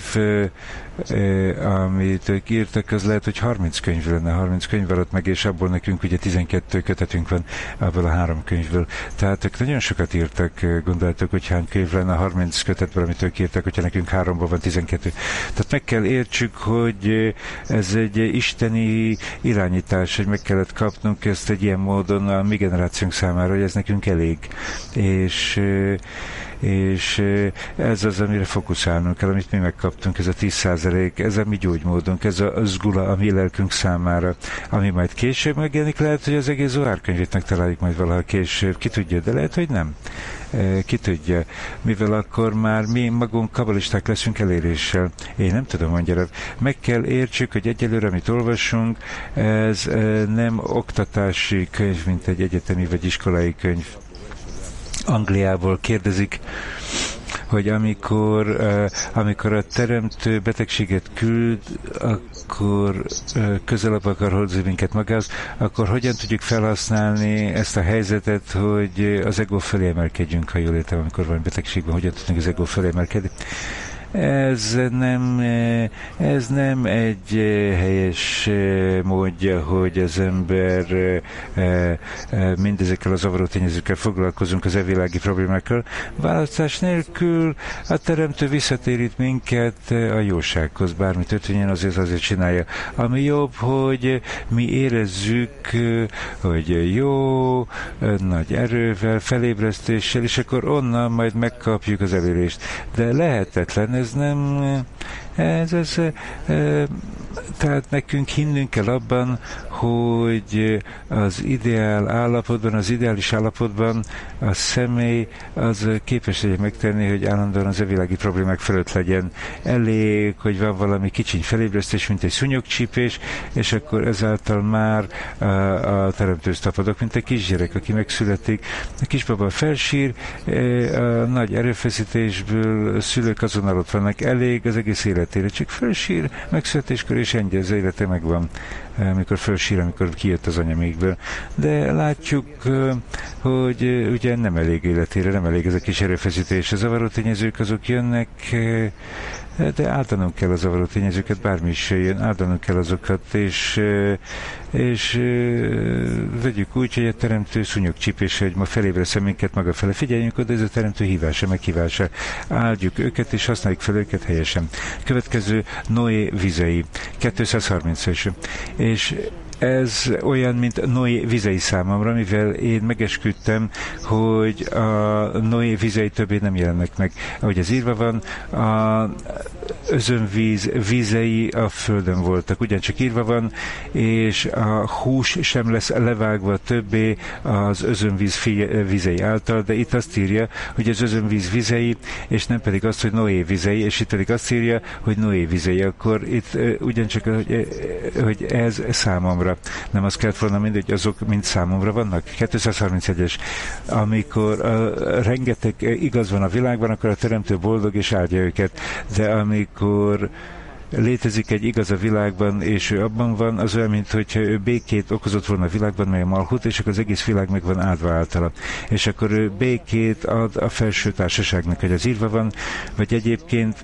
amit ők írtak, az lehet, hogy harminc könyv lenne, harminc könyv alatt meg, és abból nekünk ugye tizenkettő kötetünk van abból a három könyvből. Tehát ők nagyon sokat írtak, gondoltok, hogy hány könyv lenne harminc kötetből, amit ők írtak, hogyha nekünk háromban van tizenkettő. Tehát meg kell értsük, hogy ez egy isteni irányítás, hogy meg kellett kapnunk ezt egy ilyen módon a mi generációnk számára, hogy ez nekünk elég. És és ez az, amire fókuszálnunk kell, amit mi megkaptunk, ez a tíz százalék, ez a mi gyógymódunk, ez a zgula a mi lelkünk számára, ami majd később megjelenik, lehet, hogy az egész Zohar könyvét megtaláljuk majd valaha később, ki tudja, de lehet, hogy nem. Ki tudja, mivel akkor már mi magunk kabalisták leszünk eléréssel. Én nem tudom, mondja, meg kell értsük, hogy egyelőre, amit olvasunk, ez nem oktatási könyv, mint egy egyetemi vagy iskolai könyv. Angliából kérdezik, hogy amikor, uh, amikor a teremtő betegséget küld, akkor uh, közelebb akar hozni minket magához, akkor hogyan tudjuk felhasználni ezt a helyzetet, hogy az ego felé emelkedjünk, ha jól értem, amikor van betegségben, hogyan tudunk az ego felé emelkedni? Ez nem, ez nem egy helyes módja, hogy az ember mindezekkel az zavaró tényezőkkel foglalkozunk az evilági problémákkal. Választás nélkül a teremtő visszatérít minket a jósághoz, bármi történjen, azért azért csinálja. Ami jobb, hogy mi érezzük, hogy jó, nagy erővel, felébresztéssel, és akkor onnan majd megkapjuk az elérést. De lehetetlen, ez nem, ez, ez, e, tehát nekünk hinnünk kell abban, hogy az ideál állapotban, az ideális állapotban a személy az képes legyen megtenni, hogy állandóan az evilági problémák fölött legyen. Elég, hogy van valami kicsiny felébresztés, mint egy szúnyogcsípés, és akkor ezáltal már a, a teremtőt tapadok, mint egy kisgyerek, aki megszületik. A kisbaba felsír, a nagy erőfeszítésből a szülők azonnal ott vannak, elég az egész életére, csak felsír, megszületéskor és ennyi, az élete megvan, amikor felsír, amikor kijött az anyamékből. De látjuk, hogy ugye nem elég életére, nem elég ez a kis erőfeszítés. A zavaró tényezők azok jönnek, de áldanunk kell a zavaró tényezőket, bármi is jön, áldanunk kell azokat, és, és vegyük úgy, hogy a teremtő szúnyog csípése, hogy ma felébreszem minket maga fele. Figyeljünk oda, ez a teremtő hívása, meghívása. Áldjuk őket, és használjuk fel őket helyesen. Következő Noé vizei, kétszázharmincas. És ez olyan, mint Noé vizei számomra, mivel én megesküdtem, hogy a Noé vizei többé nem jelennek meg. Ahogy ez írva van, a özönvíz vizei a földön voltak. Ugyancsak írva van, és a hús sem lesz levágva többé az özönvíz vizei által, de itt azt írja, hogy az özönvíz vizei, és nem pedig azt, hogy Noé vizei, és itt pedig azt írja, hogy Noé vizei. Akkor itt ugyancsak, hogy, hogy ez számomra. Nem az kellett volna mind, hogy azok mind számomra vannak? kétszázharmincegyes. Amikor a, rengeteg igaz van a világban, akkor a teremtő boldog és áldja őket. De amikor létezik egy igaz a világban, és ő abban van, az olyan, mint hogyha ő békét okozott volna a világban, mely a Malhut, és akkor az egész világ meg van áldva általa. És akkor ő békét ad a felső társaságnak, hogy az írva van, vagy egyébként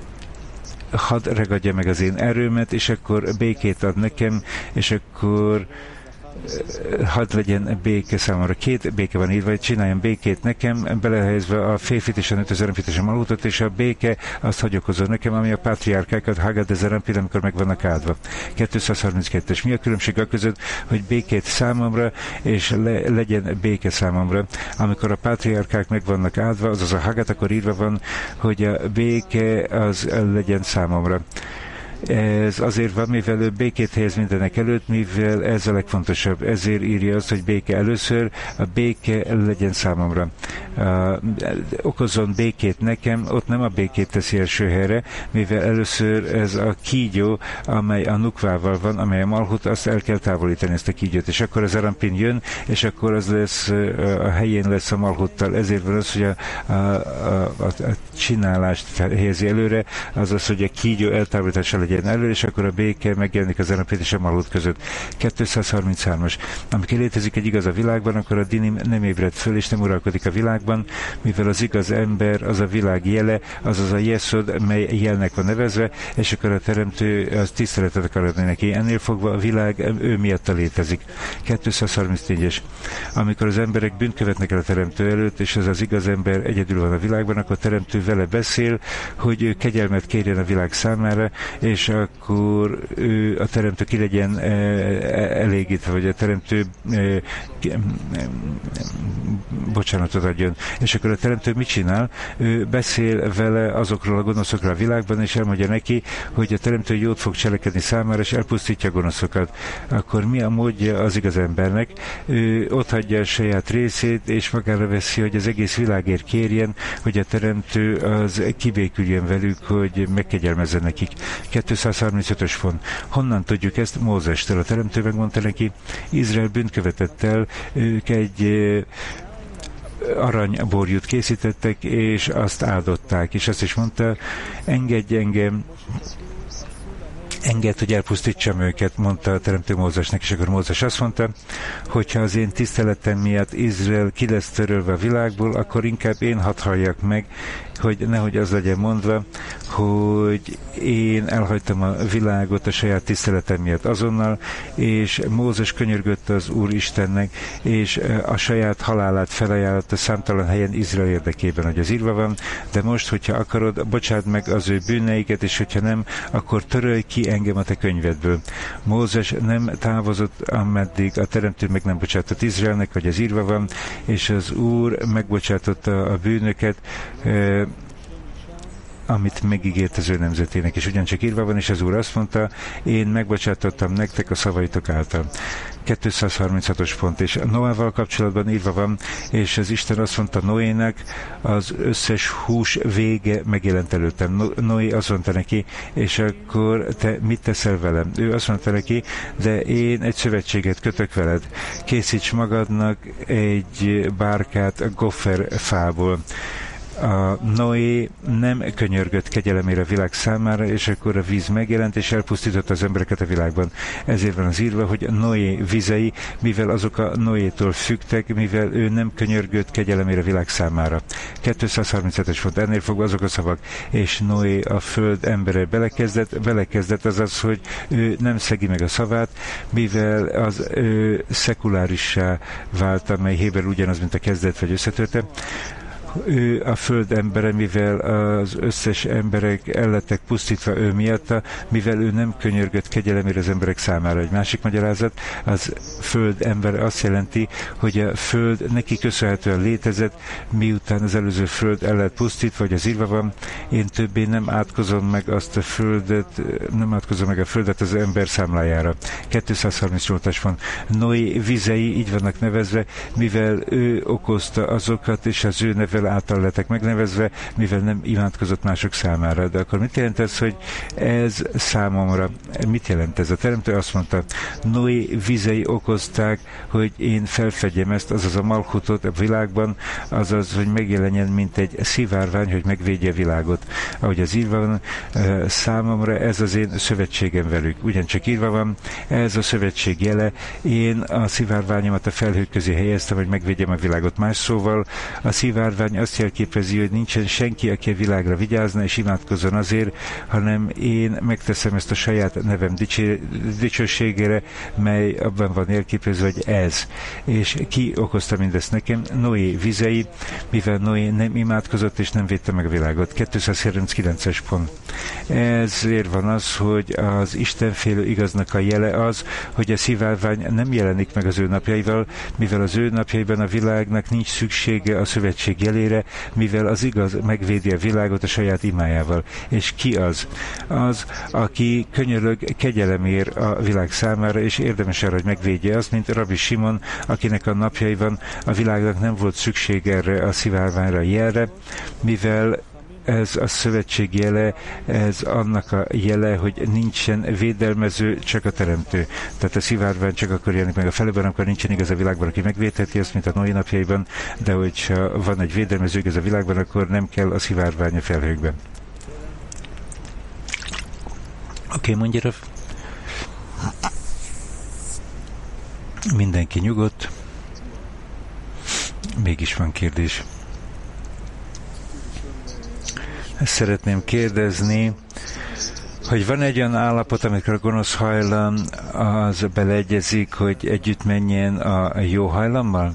hadd ragadja meg az én erőmet, és akkor békét ad nekem, és akkor hadd legyen béke számomra. Két béke van írva, hogy csináljam békét nekem, belehelyezve a férfit és a nőt, az Zerempit és a Malhutot, és a béke azt hagy okozol nekem, ami a pátriárkákat, Hagad, az Zerempit, amikor meg vannak áldva. kétszázharminckettes. Mi a különbség a között, hogy békét számomra, és le, legyen béke számomra? Amikor a pátriárkák meg vannak áldva, azaz a Hagad, akkor írva van, hogy a béke az legyen számomra. Ez azért van, mivel ő békét helyez mindenek előtt, mivel ez a legfontosabb. Ezért írja azt, hogy béke először, a béke legyen számomra. Uh, okozzon békét nekem, ott nem a békét teszi első helyre, mivel először ez a kígyó, amely a nukvával van, amely a Malhut, azt el kell távolítani, ezt a kígyót, és akkor az Arampin jön, és akkor az lesz, a helyén lesz a Malhuttal. Ezért van az, hogy a, a, a, a, a csinálást helyezi előre, az az, hogy a kígyó eltávolítása legyen elő, és akkor a béke megjelenik az Arampin és a Malhut között. kétszázharminchárom. Amikor létezik egy igaz a világban, akkor a dinim nem ébred föl, és nem uralkodik a világban, mivel az igaz ember az a világ jele, azaz a Yesod, mely jelnek van nevezve, és akkor a teremtő az tiszteletet akar adni neki. Ennél fogva a világ ő miatta létezik. kétszázharmincnégyes. Amikor az emberek bűnt követnek el a teremtő előtt, és ez az igaz ember egyedül van a világban, akkor a teremtő vele beszél, hogy ő kegyelmet kérjen a világ számára, és akkor ő, a teremtő ki legyen elégítve, vagy a teremtő bocsánatot adjon. És akkor a teremtő mit csinál? Ő beszél vele azokról a gonoszokról a világban, és elmondja neki, hogy a teremtő jót fog cselekedni számára, és elpusztítja a gonoszokat. Akkor mi a módja az igaz embernek? Ő otthagyja a saját részét, és magára veszi, hogy az egész világért kérjen, hogy a teremtő az kibéküljön velük, hogy megkegyelmezzen nekik. kétszázharmincötös font. Honnan tudjuk ezt? Mózestől. A teremtő megmondta neki, Izrael bűnt követett el, ők egy aranyborjút készítettek, és azt áldották, és azt is mondta, engedj engem, engedd, hogy elpusztítsam őket, mondta a teremtő Mózesnek, és akkor Mózes azt mondta, hogyha az én tiszteletem miatt Izrael ki lesz törölve a világból, akkor inkább én hadd halljak meg, hogy nehogy az legyen mondva, hogy én elhagytam a világot a saját tiszteletem miatt azonnal, és Mózes könyörgött az Úr Istennek, és a saját halálát felajánlotta számtalan helyen Izrael érdekében, hogy az írva van, de most, hogyha akarod, bocsáld meg az ő bűneiket, és hogyha nem, akkor törölj ki engem a te könyvedből. Mózes nem távozott, ameddig a teremtő meg nem bocsátott Izraelnek, hogy az írva van, és az Úr megbocsátotta a bűnöket, amit megígért az ő nemzetének, és ugyancsak írva van, és az Úr azt mondta, én megbocsátottam nektek a szavaitok által. kétszázharminchatos pont, és Noával kapcsolatban írva van, és az Isten azt mondta Noének, az összes hús vége megjelent előttem. No, Noé azt mondta neki, és akkor te mit teszel velem? Ő azt mondta neki, de én egy szövetséget kötök veled. Készíts magadnak egy bárkát a goffer fából. a Noé nem könyörgött kegyelemére a világ számára, és akkor a víz megjelent, és elpusztította az embereket a világban. Ezért van az írva, hogy Noé vizei, mivel azok a Noétól függtek, mivel ő nem könyörgött kegyelemére a világ számára. kétszázharminchetes font, ennél fogva azok a szavak, és Noé a föld embere belekezdett, belekezdett az az, hogy ő nem szegi meg a szavát, mivel az ő szekulárissá vált, amely héber ugyanaz, mint a kezdet vagy összetörte. Ő a föld embere, mivel az összes emberek el lettek pusztítva ő miatta, mivel ő nem könyörgött kegyelemére az emberek számára. Egy másik magyarázat, az föld ember azt jelenti, hogy a föld neki köszönhetően létezett, miután az előző föld el lett pusztítva, vagy az írva van, én többé nem átkozom meg azt a földet, nem átkozom meg a földet az ember számlájára. kétszázharmincnyolcas van. Noé vizei így vannak nevezve, mivel ő okozta azokat, és az ő neve által lettek megnevezve, mivel nem imádkozott mások számára. De akkor mit jelent ez, hogy ez számomra, mit jelent ez? A teremtő azt mondta, Noé vizei okozták, hogy én felfedjem ezt, azaz a malchutot a világban, azaz, hogy megjelenjen, mint egy szivárvány, hogy megvédje a világot. Ahogy az írva van, számomra ez az én szövetségem velük. Ugyancsak írva van, ez a szövetség jele, én a szivárványomat a felhők közé helyeztem, hogy megvédjem a világot. Más szóval, a szivárvány azt jelképezi, hogy nincsen senki, aki a világra vigyázna és imádkozzon azért, hanem én megteszem ezt a saját nevem dicső, dicsőségére, mely abban van jelképezve, hogy ez. És ki okozta mindezt nekem? Noé vizei, mivel Noé nem imádkozott és nem védte meg a világot. kétszázharminckilences pont. Ezért van az, hogy az istenfélő igaznak a jele az, hogy a szivárvány nem jelenik meg az ő napjaival, mivel az ő napjaiban a világnak nincs szüksége a szövetség jelére, mivel az igaz megvédi a világot a saját imájával. És ki az? Az, aki könyörög kegyelemért a világ számára, és érdemes arra, hogy megvédje azt, mint Rabbi Simon, akinek a napjaiban a világnak nem volt szükség erre a szivárványra, jelre, mivel ez a szövetség jele, ez annak a jele, hogy nincsen védelmező, csak a teremtő. Tehát a szivárvány csak akkor jelenik meg a felében, amikor nincsen igaz a világban, aki megvédheti ezt, mint a Noé napjaiban, de hogyha van egy védelmező igaz a világban, akkor nem kell a szivárvány a felhőkben. Oké, okay, mondja Rav. Mindenki nyugodt. Mégis van kérdés. Ezt szeretném kérdezni, hogy van egy olyan állapot, amikor a gonosz hajlam az beleegyezik, hogy együtt menjen a jó hajlammal?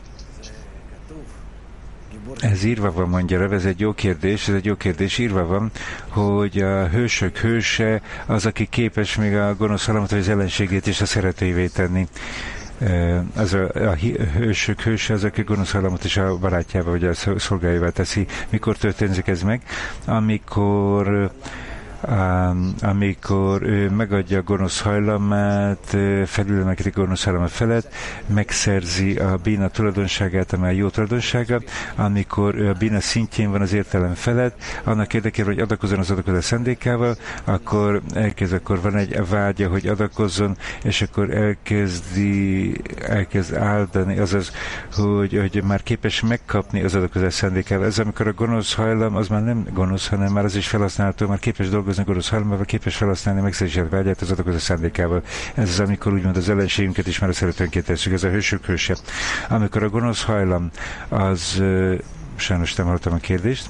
Ez írva van, mondja Rav, ez egy jó kérdés, ez egy jó kérdés, írva van, hogy a hősök hőse az, aki képes még a gonosz hajlamot, vagy az ellenségét is a szeretőivé tenni. Az a, a hősök hőse az, aki gonosz hajlamot is a barátjával vagy a szolgájával teszi. Mikor történik ez meg? Amikor Um, amikor ő megadja a gonosz hajlamát, felülemelkedik a gonosz hajlama felett, megszerzi a bína tulajdonságát, amely a jó tulajdonsága, amikor ő a bína szintjén van az értelem felett, annak érdekében, hogy adakozzon az adakozás szándékával, akkor elkezd, akkor van egy vágya, hogy adakozzon, és akkor elkezdi, elkezd áldani, azaz, hogy, hogy már képes megkapni az adakozás szándékával. Ez amikor a gonosz hajlam, az már nem gonosz, hanem már az is felhasználható, már képes dolgozni a gonosz hajlamával, képes felhasználni megszerzését vágyát az adakozás szándékával. Ez az, amikor úgymond az ellenségünket is már a szeretőnként tesszük, ez a hősök hőse. Amikor a gonosz hajlam, az sajnos nem hallottam a kérdést,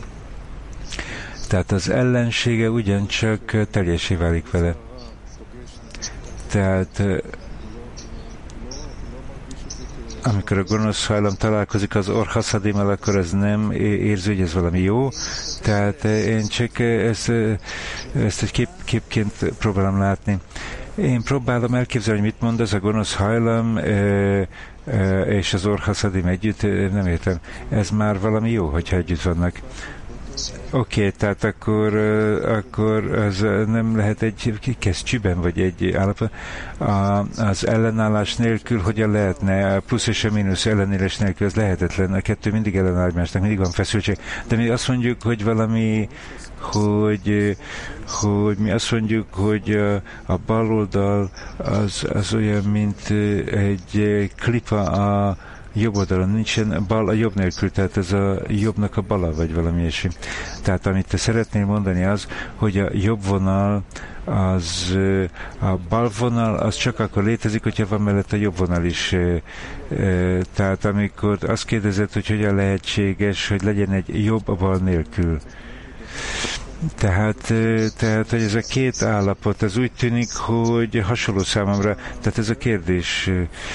tehát az ellensége ugyancsak teljesé válik vele. Tehát amikor a gonosz hajlam találkozik az orhaszadimmal, akkor ez nem érzi, hogy ez valami jó. Tehát én csak ezt, ezt egy kép, képként próbálom látni. Én próbálom elképzelni, hogy mit mond ez a gonosz hajlam és az orhaszadim együtt, nem értem. Ez már valami jó, hogyha együtt vannak. Oké, okay, tehát akkor, akkor az nem lehet egy kesztyűben, vagy egy állapot. Az ellenállás nélkül hogyan lehetne? A plusz és a mínusz ellenállás nélkül ez lehetetlen. A kettő mindig ellenáll egymásnak, mindig van feszültség. De mi azt mondjuk, hogy valami, hogy, hogy mi azt mondjuk, hogy a, a bal oldal az, az olyan, mint egy klipa a jobb oldalon nincsen bal a jobb nélkül, tehát ez a jobbnak a bala, vagy valami ilyesmi. Tehát amit te szeretnél mondani az, hogy a jobb vonal az a bal vonal, az csak akkor létezik, hogyha van mellett a jobb vonal is. Tehát amikor azt kérdezed, hogy hogyan lehetséges, hogy legyen egy jobb a bal nélkül. Tehát, tehát, hogy ez a két állapot, ez úgy tűnik, hogy hasonló számomra. Tehát ez a kérdés,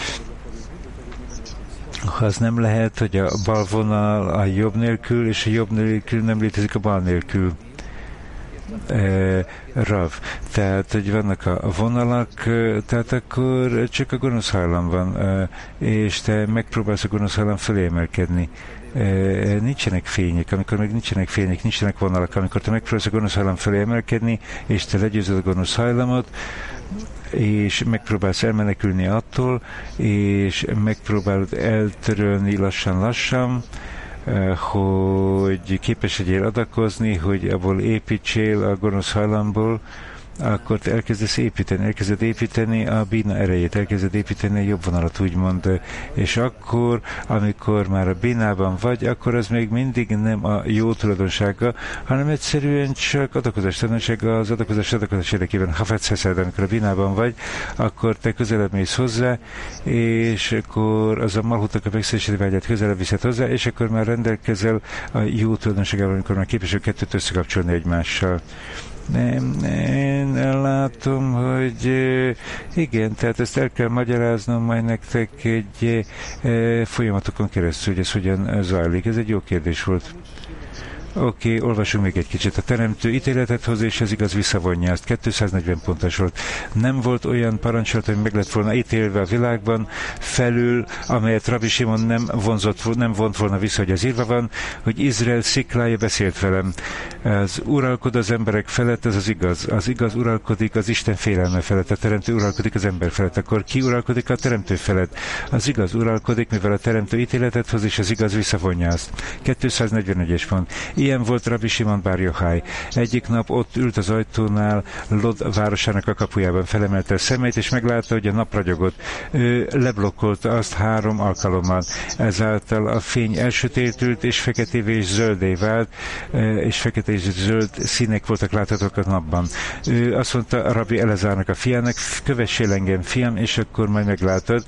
ha az nem lehet, hogy a bal vonal a jobb nélkül, és a jobb nélkül nem létezik a bal nélkül. E, Rav. Tehát, hogy vannak a vonalak, tehát akkor csak a gonosz hajlam van, és te megpróbálsz a gonosz hajlam felé emelkedni. Nincsenek fények, amikor meg nincsenek fények, nincsenek vonalak, amikor te megpróbálsz a gonosz hajlam felé emelkedni, és te legyőzöd a gonosz hajlamot, és megpróbálsz elmenekülni attól, és megpróbálod eltörölni lassan-lassan, hogy képes legyél adakozni, hogy abból építsél a gonosz hajlamból, akkor te elkezdesz építeni, elkezded építeni a bína erejét, elkezded építeni a jobb vonalat, úgymond, és akkor, amikor már a bínában vagy, akkor az még mindig nem a jó tulajdonsága, hanem egyszerűen csak adakozás tulajdonsága, az adakozás adakozás érdekében. Ha fetszeszed, amikor a bínában vagy, akkor te közelebb mész hozzá, és akkor az a malhutak a megszerzési vágyát közelebb viszed hozzá, és akkor már rendelkezel a jó tulajdonságával, amikor már képes a kettőt összekapcsolni egymással. Nem, én látom, hogy igen, tehát ezt el kell magyaráznom majd nektek egy folyamatokon keresztül, hogy ez hogyan zajlik. Ez egy jó kérdés volt. Oké, okay, olvasunk még egy kicsit. A teremtő ítéletet hoz, és ez igaz visszavonja azt. kétszáznegyven pontos volt. Nem volt olyan parancsolat, hogy meg lett volna ítélve a világban felül, amelyet Rabbi Simon nem, vonzott, nem vont volna vissza, hogy az írva van, hogy Izrael sziklája beszélt velem. Az uralkod az emberek felett, ez az igaz. Az igaz uralkodik az Isten félelme felett, a teremtő uralkodik az ember felett. Akkor ki uralkodik a teremtő felett? Az igaz uralkodik, mivel a teremtő ítéletet hoz, és az igaz visszavonja azt. kétszáznegyvenegyes pont. Ilyen volt Rabbi Simon bar Yochai. Egyik nap ott ült az ajtónál Lod városának a kapujában, felemelte a szemét, és meglátta, hogy a nap ragyogott. Ő leblokkolta azt három alkalommal. Ezáltal a fény elsötétült, és feketévé és zöldé vált, és fekete és zöld színek voltak láthatók a napban. Ő azt mondta Rabbi Elezárnak a fiának, kövessél engem, fiam, és akkor majd meglátod.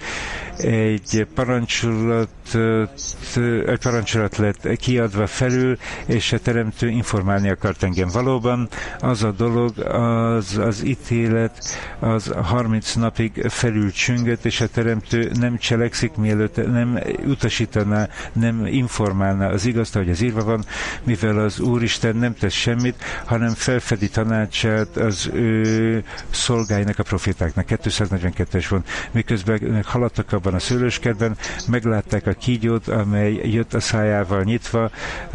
Egy parancsolat, egy parancsolat lett kiadva felül, és a teremtő informálni akart engem. Valóban az a dolog, az, az ítélet, az harminc napig felül csüngött, és a teremtő nem cselekszik, mielőtt nem utasítaná, nem informálná az igazt, ahogy az írva van, mivel az Úristen nem tesz semmit, hanem felfedi tanácsát az ő szolgáinak, a profétáknak. kétszáznegyvenkettes van. Miközben haladtak abban a szőlőskertben, meglátták a kígyót, amely jött a szájával nyitva,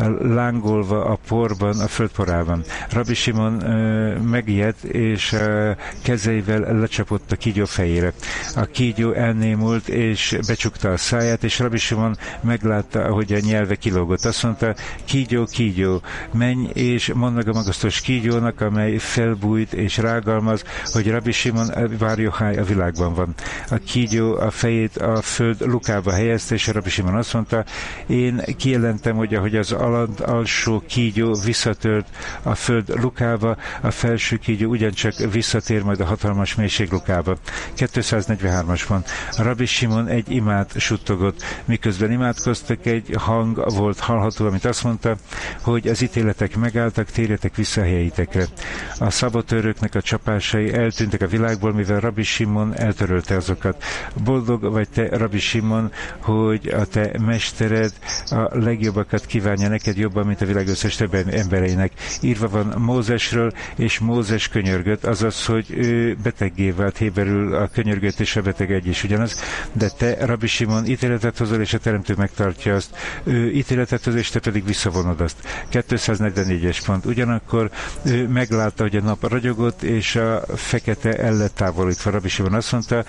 lángolva a porban, a földporában. Rabbi Simon uh, megijedt, és uh, kezeivel lecsapott a kígyó fejére. A kígyó elnémult, és becsukta a száját, és Rabbi Simon meglátta, ahogy a nyelve kilógott. Azt mondta, kígyó, kígyó, menj, és mondd meg a magasztos kígyónak, amely felbújt és rágalmaz, hogy Rabbi Simon bar Yochai a világban van. A kígyó a fejét a föld lukába helyezte, és a Rabbi Simon azt mondta, én kijelentem, hogy ahogy az alad, alsó kígyó visszatört a föld lukába, a felső kígyó ugyancsak visszatér majd a hatalmas mélység lukába. kétszáznegyvenhármas van. Rabbi Simon egy imát suttogott. Miközben imádkoztak, egy hang volt hallható, amit azt mondta, hogy az ítéletek megálltak, térjetek vissza a helyeitekre. A szabotőröknek a csapásai eltűntek a világból, mivel Rabbi Simon eltörölte azokat. Boldog vagy te, Rabbi Simon, hogy a te mestered a legjobbakat kívánja neked jobban, mint a világ összes többi embereinek. Írva van Mózesről, és Mózes könyörgött, azaz, hogy ő beteggé vált, héberül a könyörgött és a beteg egy is ugyanaz, de te, Rabbi Simon, ítéletet hozol, és a teremtő megtartja azt. Ő ítéletet hoz, és te pedig visszavonod azt. kétszáznegyvennégyes pont. Ugyanakkor ő meglátta, hogy a nap ragyogott, és a fekete el lett távolítva. Rabbi Simon azt mondta,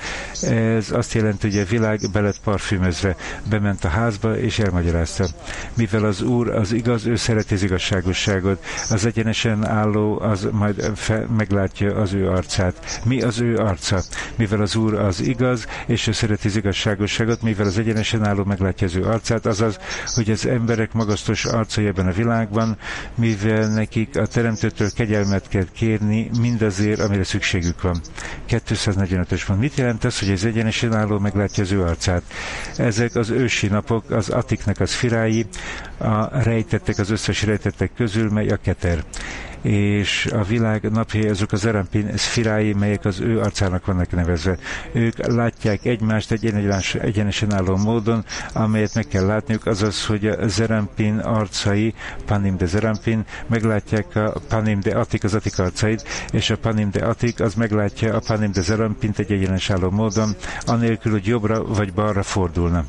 ez azt jelenti, hogy a világ be lett parfümözve. Bement a házba, és elmagyarázta. Mivel az Úr az igaz, ő szereti az igazságosságot. Az egyenesen álló az majd fe, meglátja az ő arcát. Mi az ő arca? Mivel az Úr az igaz, és ő szereti az igazságosságot, mivel az egyenesen álló meglátja az ő arcát, azaz, hogy az emberek magasztos arcai ebben a világban, mivel nekik a Teremtőtől kegyelmet kell kérni mindazért, amire szükségük van. kétszáznegyvenötös van. Mit jelent az, hogy az egyenesen álló meglátja az ő arcát? Ezek az ősi napok, az Atiknak az firái, a rejtettek, az összes rejtettek közül, mely a Keter. És a világ napjai azok az Zerampin szfirái, melyek az ő arcának vannak nevezve. Ők látják egymást egy egyenesen álló módon, amelyet meg kell látniuk, azaz, hogy a Zerampin arcai, Panim de Zerampin, meglátják a Panim de Atik, az Atik arcait, és a Panim de Atik az meglátja a Panim de Zerampint egy egyenesen álló módon, anélkül, hogy jobbra vagy balra fordulna.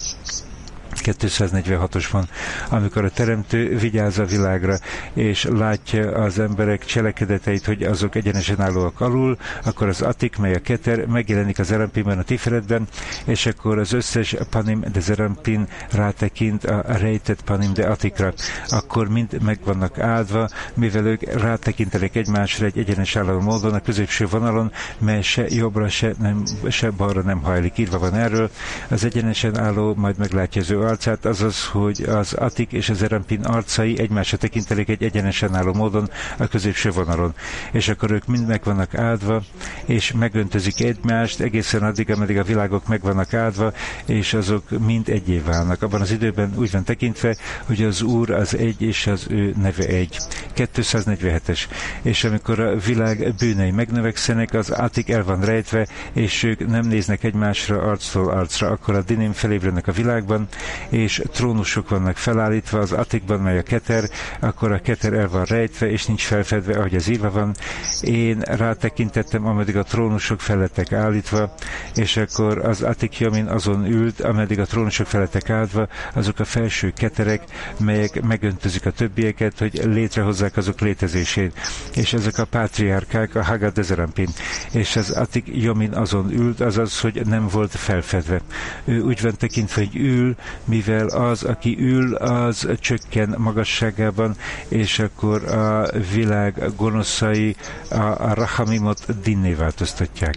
kétszáznegyvenhatos van, amikor a Teremtő vigyáz a világra, és látja az emberek cselekedeteit, hogy azok egyenesen állóak alul, akkor az Atik, mely a Keter, megjelenik az Zerampinben, a Tiferetben, és akkor az összes Panim de Zerampin rátekint a rejtett Panim de Atikra. Akkor mind meg vannak áldva, mivel ők rátekintenek egymásra egy egyenes álló módon, a középső vonalon, mely se jobbra, se, nem, se balra nem hajlik. Írva van erről, az egyenesen álló majd meglátja az ő arcát, azaz, hogy az Atik és az Zerampin arcai egymásra tekintelik egy egyenesen álló módon a középső vonalon. És akkor ők mind meg vannak áldva, és megöntözik egymást egészen addig, ameddig a világok meg vannak áldva, és azok mind egyé válnak. Abban az időben úgy van tekintve, hogy az Úr az egy, és az ő neve egy. kétszáznegyvenhetes. És amikor a világ bűnei megnövekszenek, az Atik el van rejtve, és ők nem néznek egymásra arctól arcra, akkor a Dinim felébrednek a világban, és trónusok vannak felállítva az Atikban, mely a Keter, akkor a Keter el van rejtve, és nincs felfedve, ahogy az írva van. Én rátekintettem, ameddig a trónusok fel lettek állítva, és akkor az Atik Jamin azon ült, ameddig a trónusok fel lettek állítva, azok a felső keterek, melyek megöntözik a többieket, hogy létrehozzák azok létezését. És ezek a pátriárkák, a Hagad de Zerampin, és az Atik Jamin azon ült, azaz, hogy nem volt felfedve. Ő úgy van tekintve, hogy ül, mivel az, aki ül, az csökken magasságában, és akkor a világ gonoszai a, a Rahamimot dinné változtatják.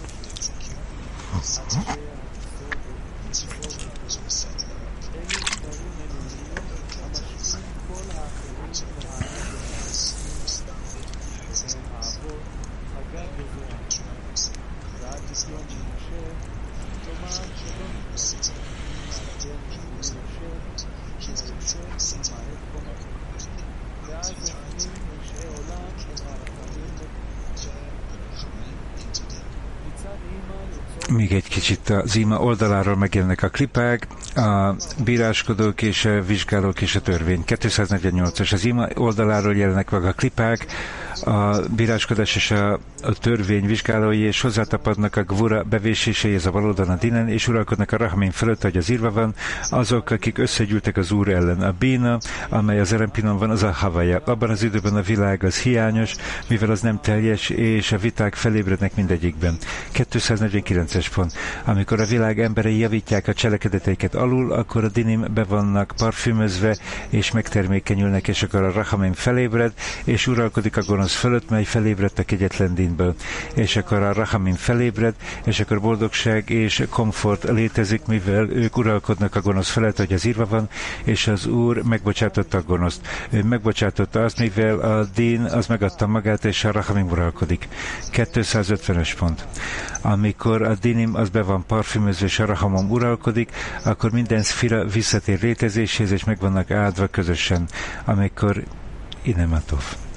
Még egy kicsit az ima oldaláról megjelennek a klipák, a bíráskodók és a vizsgálók és a törvény. kétszáznegyvennyolcas. Az ima oldaláról jelennek meg a klipák, a bíráskodás és a, a törvény vizsgálói, és hozzátapadnak a gvura bevéséséhez a baloldalon a dinen, és uralkodnak a Rahamim fölött, ahogy az írva van, azok, akik összegyűltek az Úr ellen. A Bína, amely az Zerempinon van, az a Havaja. Abban az időben a világ az hiányos, mivel az nem teljes, és a viták felébrednek mindegyikben. kétszáznegyvenkilences pont. Amikor a világ emberei javítják a cselekedeteiket alul, akkor a dinim be vannak parfümözve, és megtermékenyülnek, és akkor a Rahamim felébred, és uralkodik a gonosz fölött, mely felébredt a kegyetlen dinből. És akkor a Rahamim felébred, és akkor boldogság és komfort létezik, mivel ők uralkodnak a gonosz felett, hogy az írva van, és az Úr megbocsátotta a gonoszt. Ő megbocsátotta azt, mivel a din az megadta magát, és a Rahamim uralkodik. kétszázötvenes pont. Amikor a dinim az be van parfümözve, és a Rahamim uralkodik, akkor minden szfira visszatér létezéshez, és meg vannak áldva közösen. Amikor Inematov.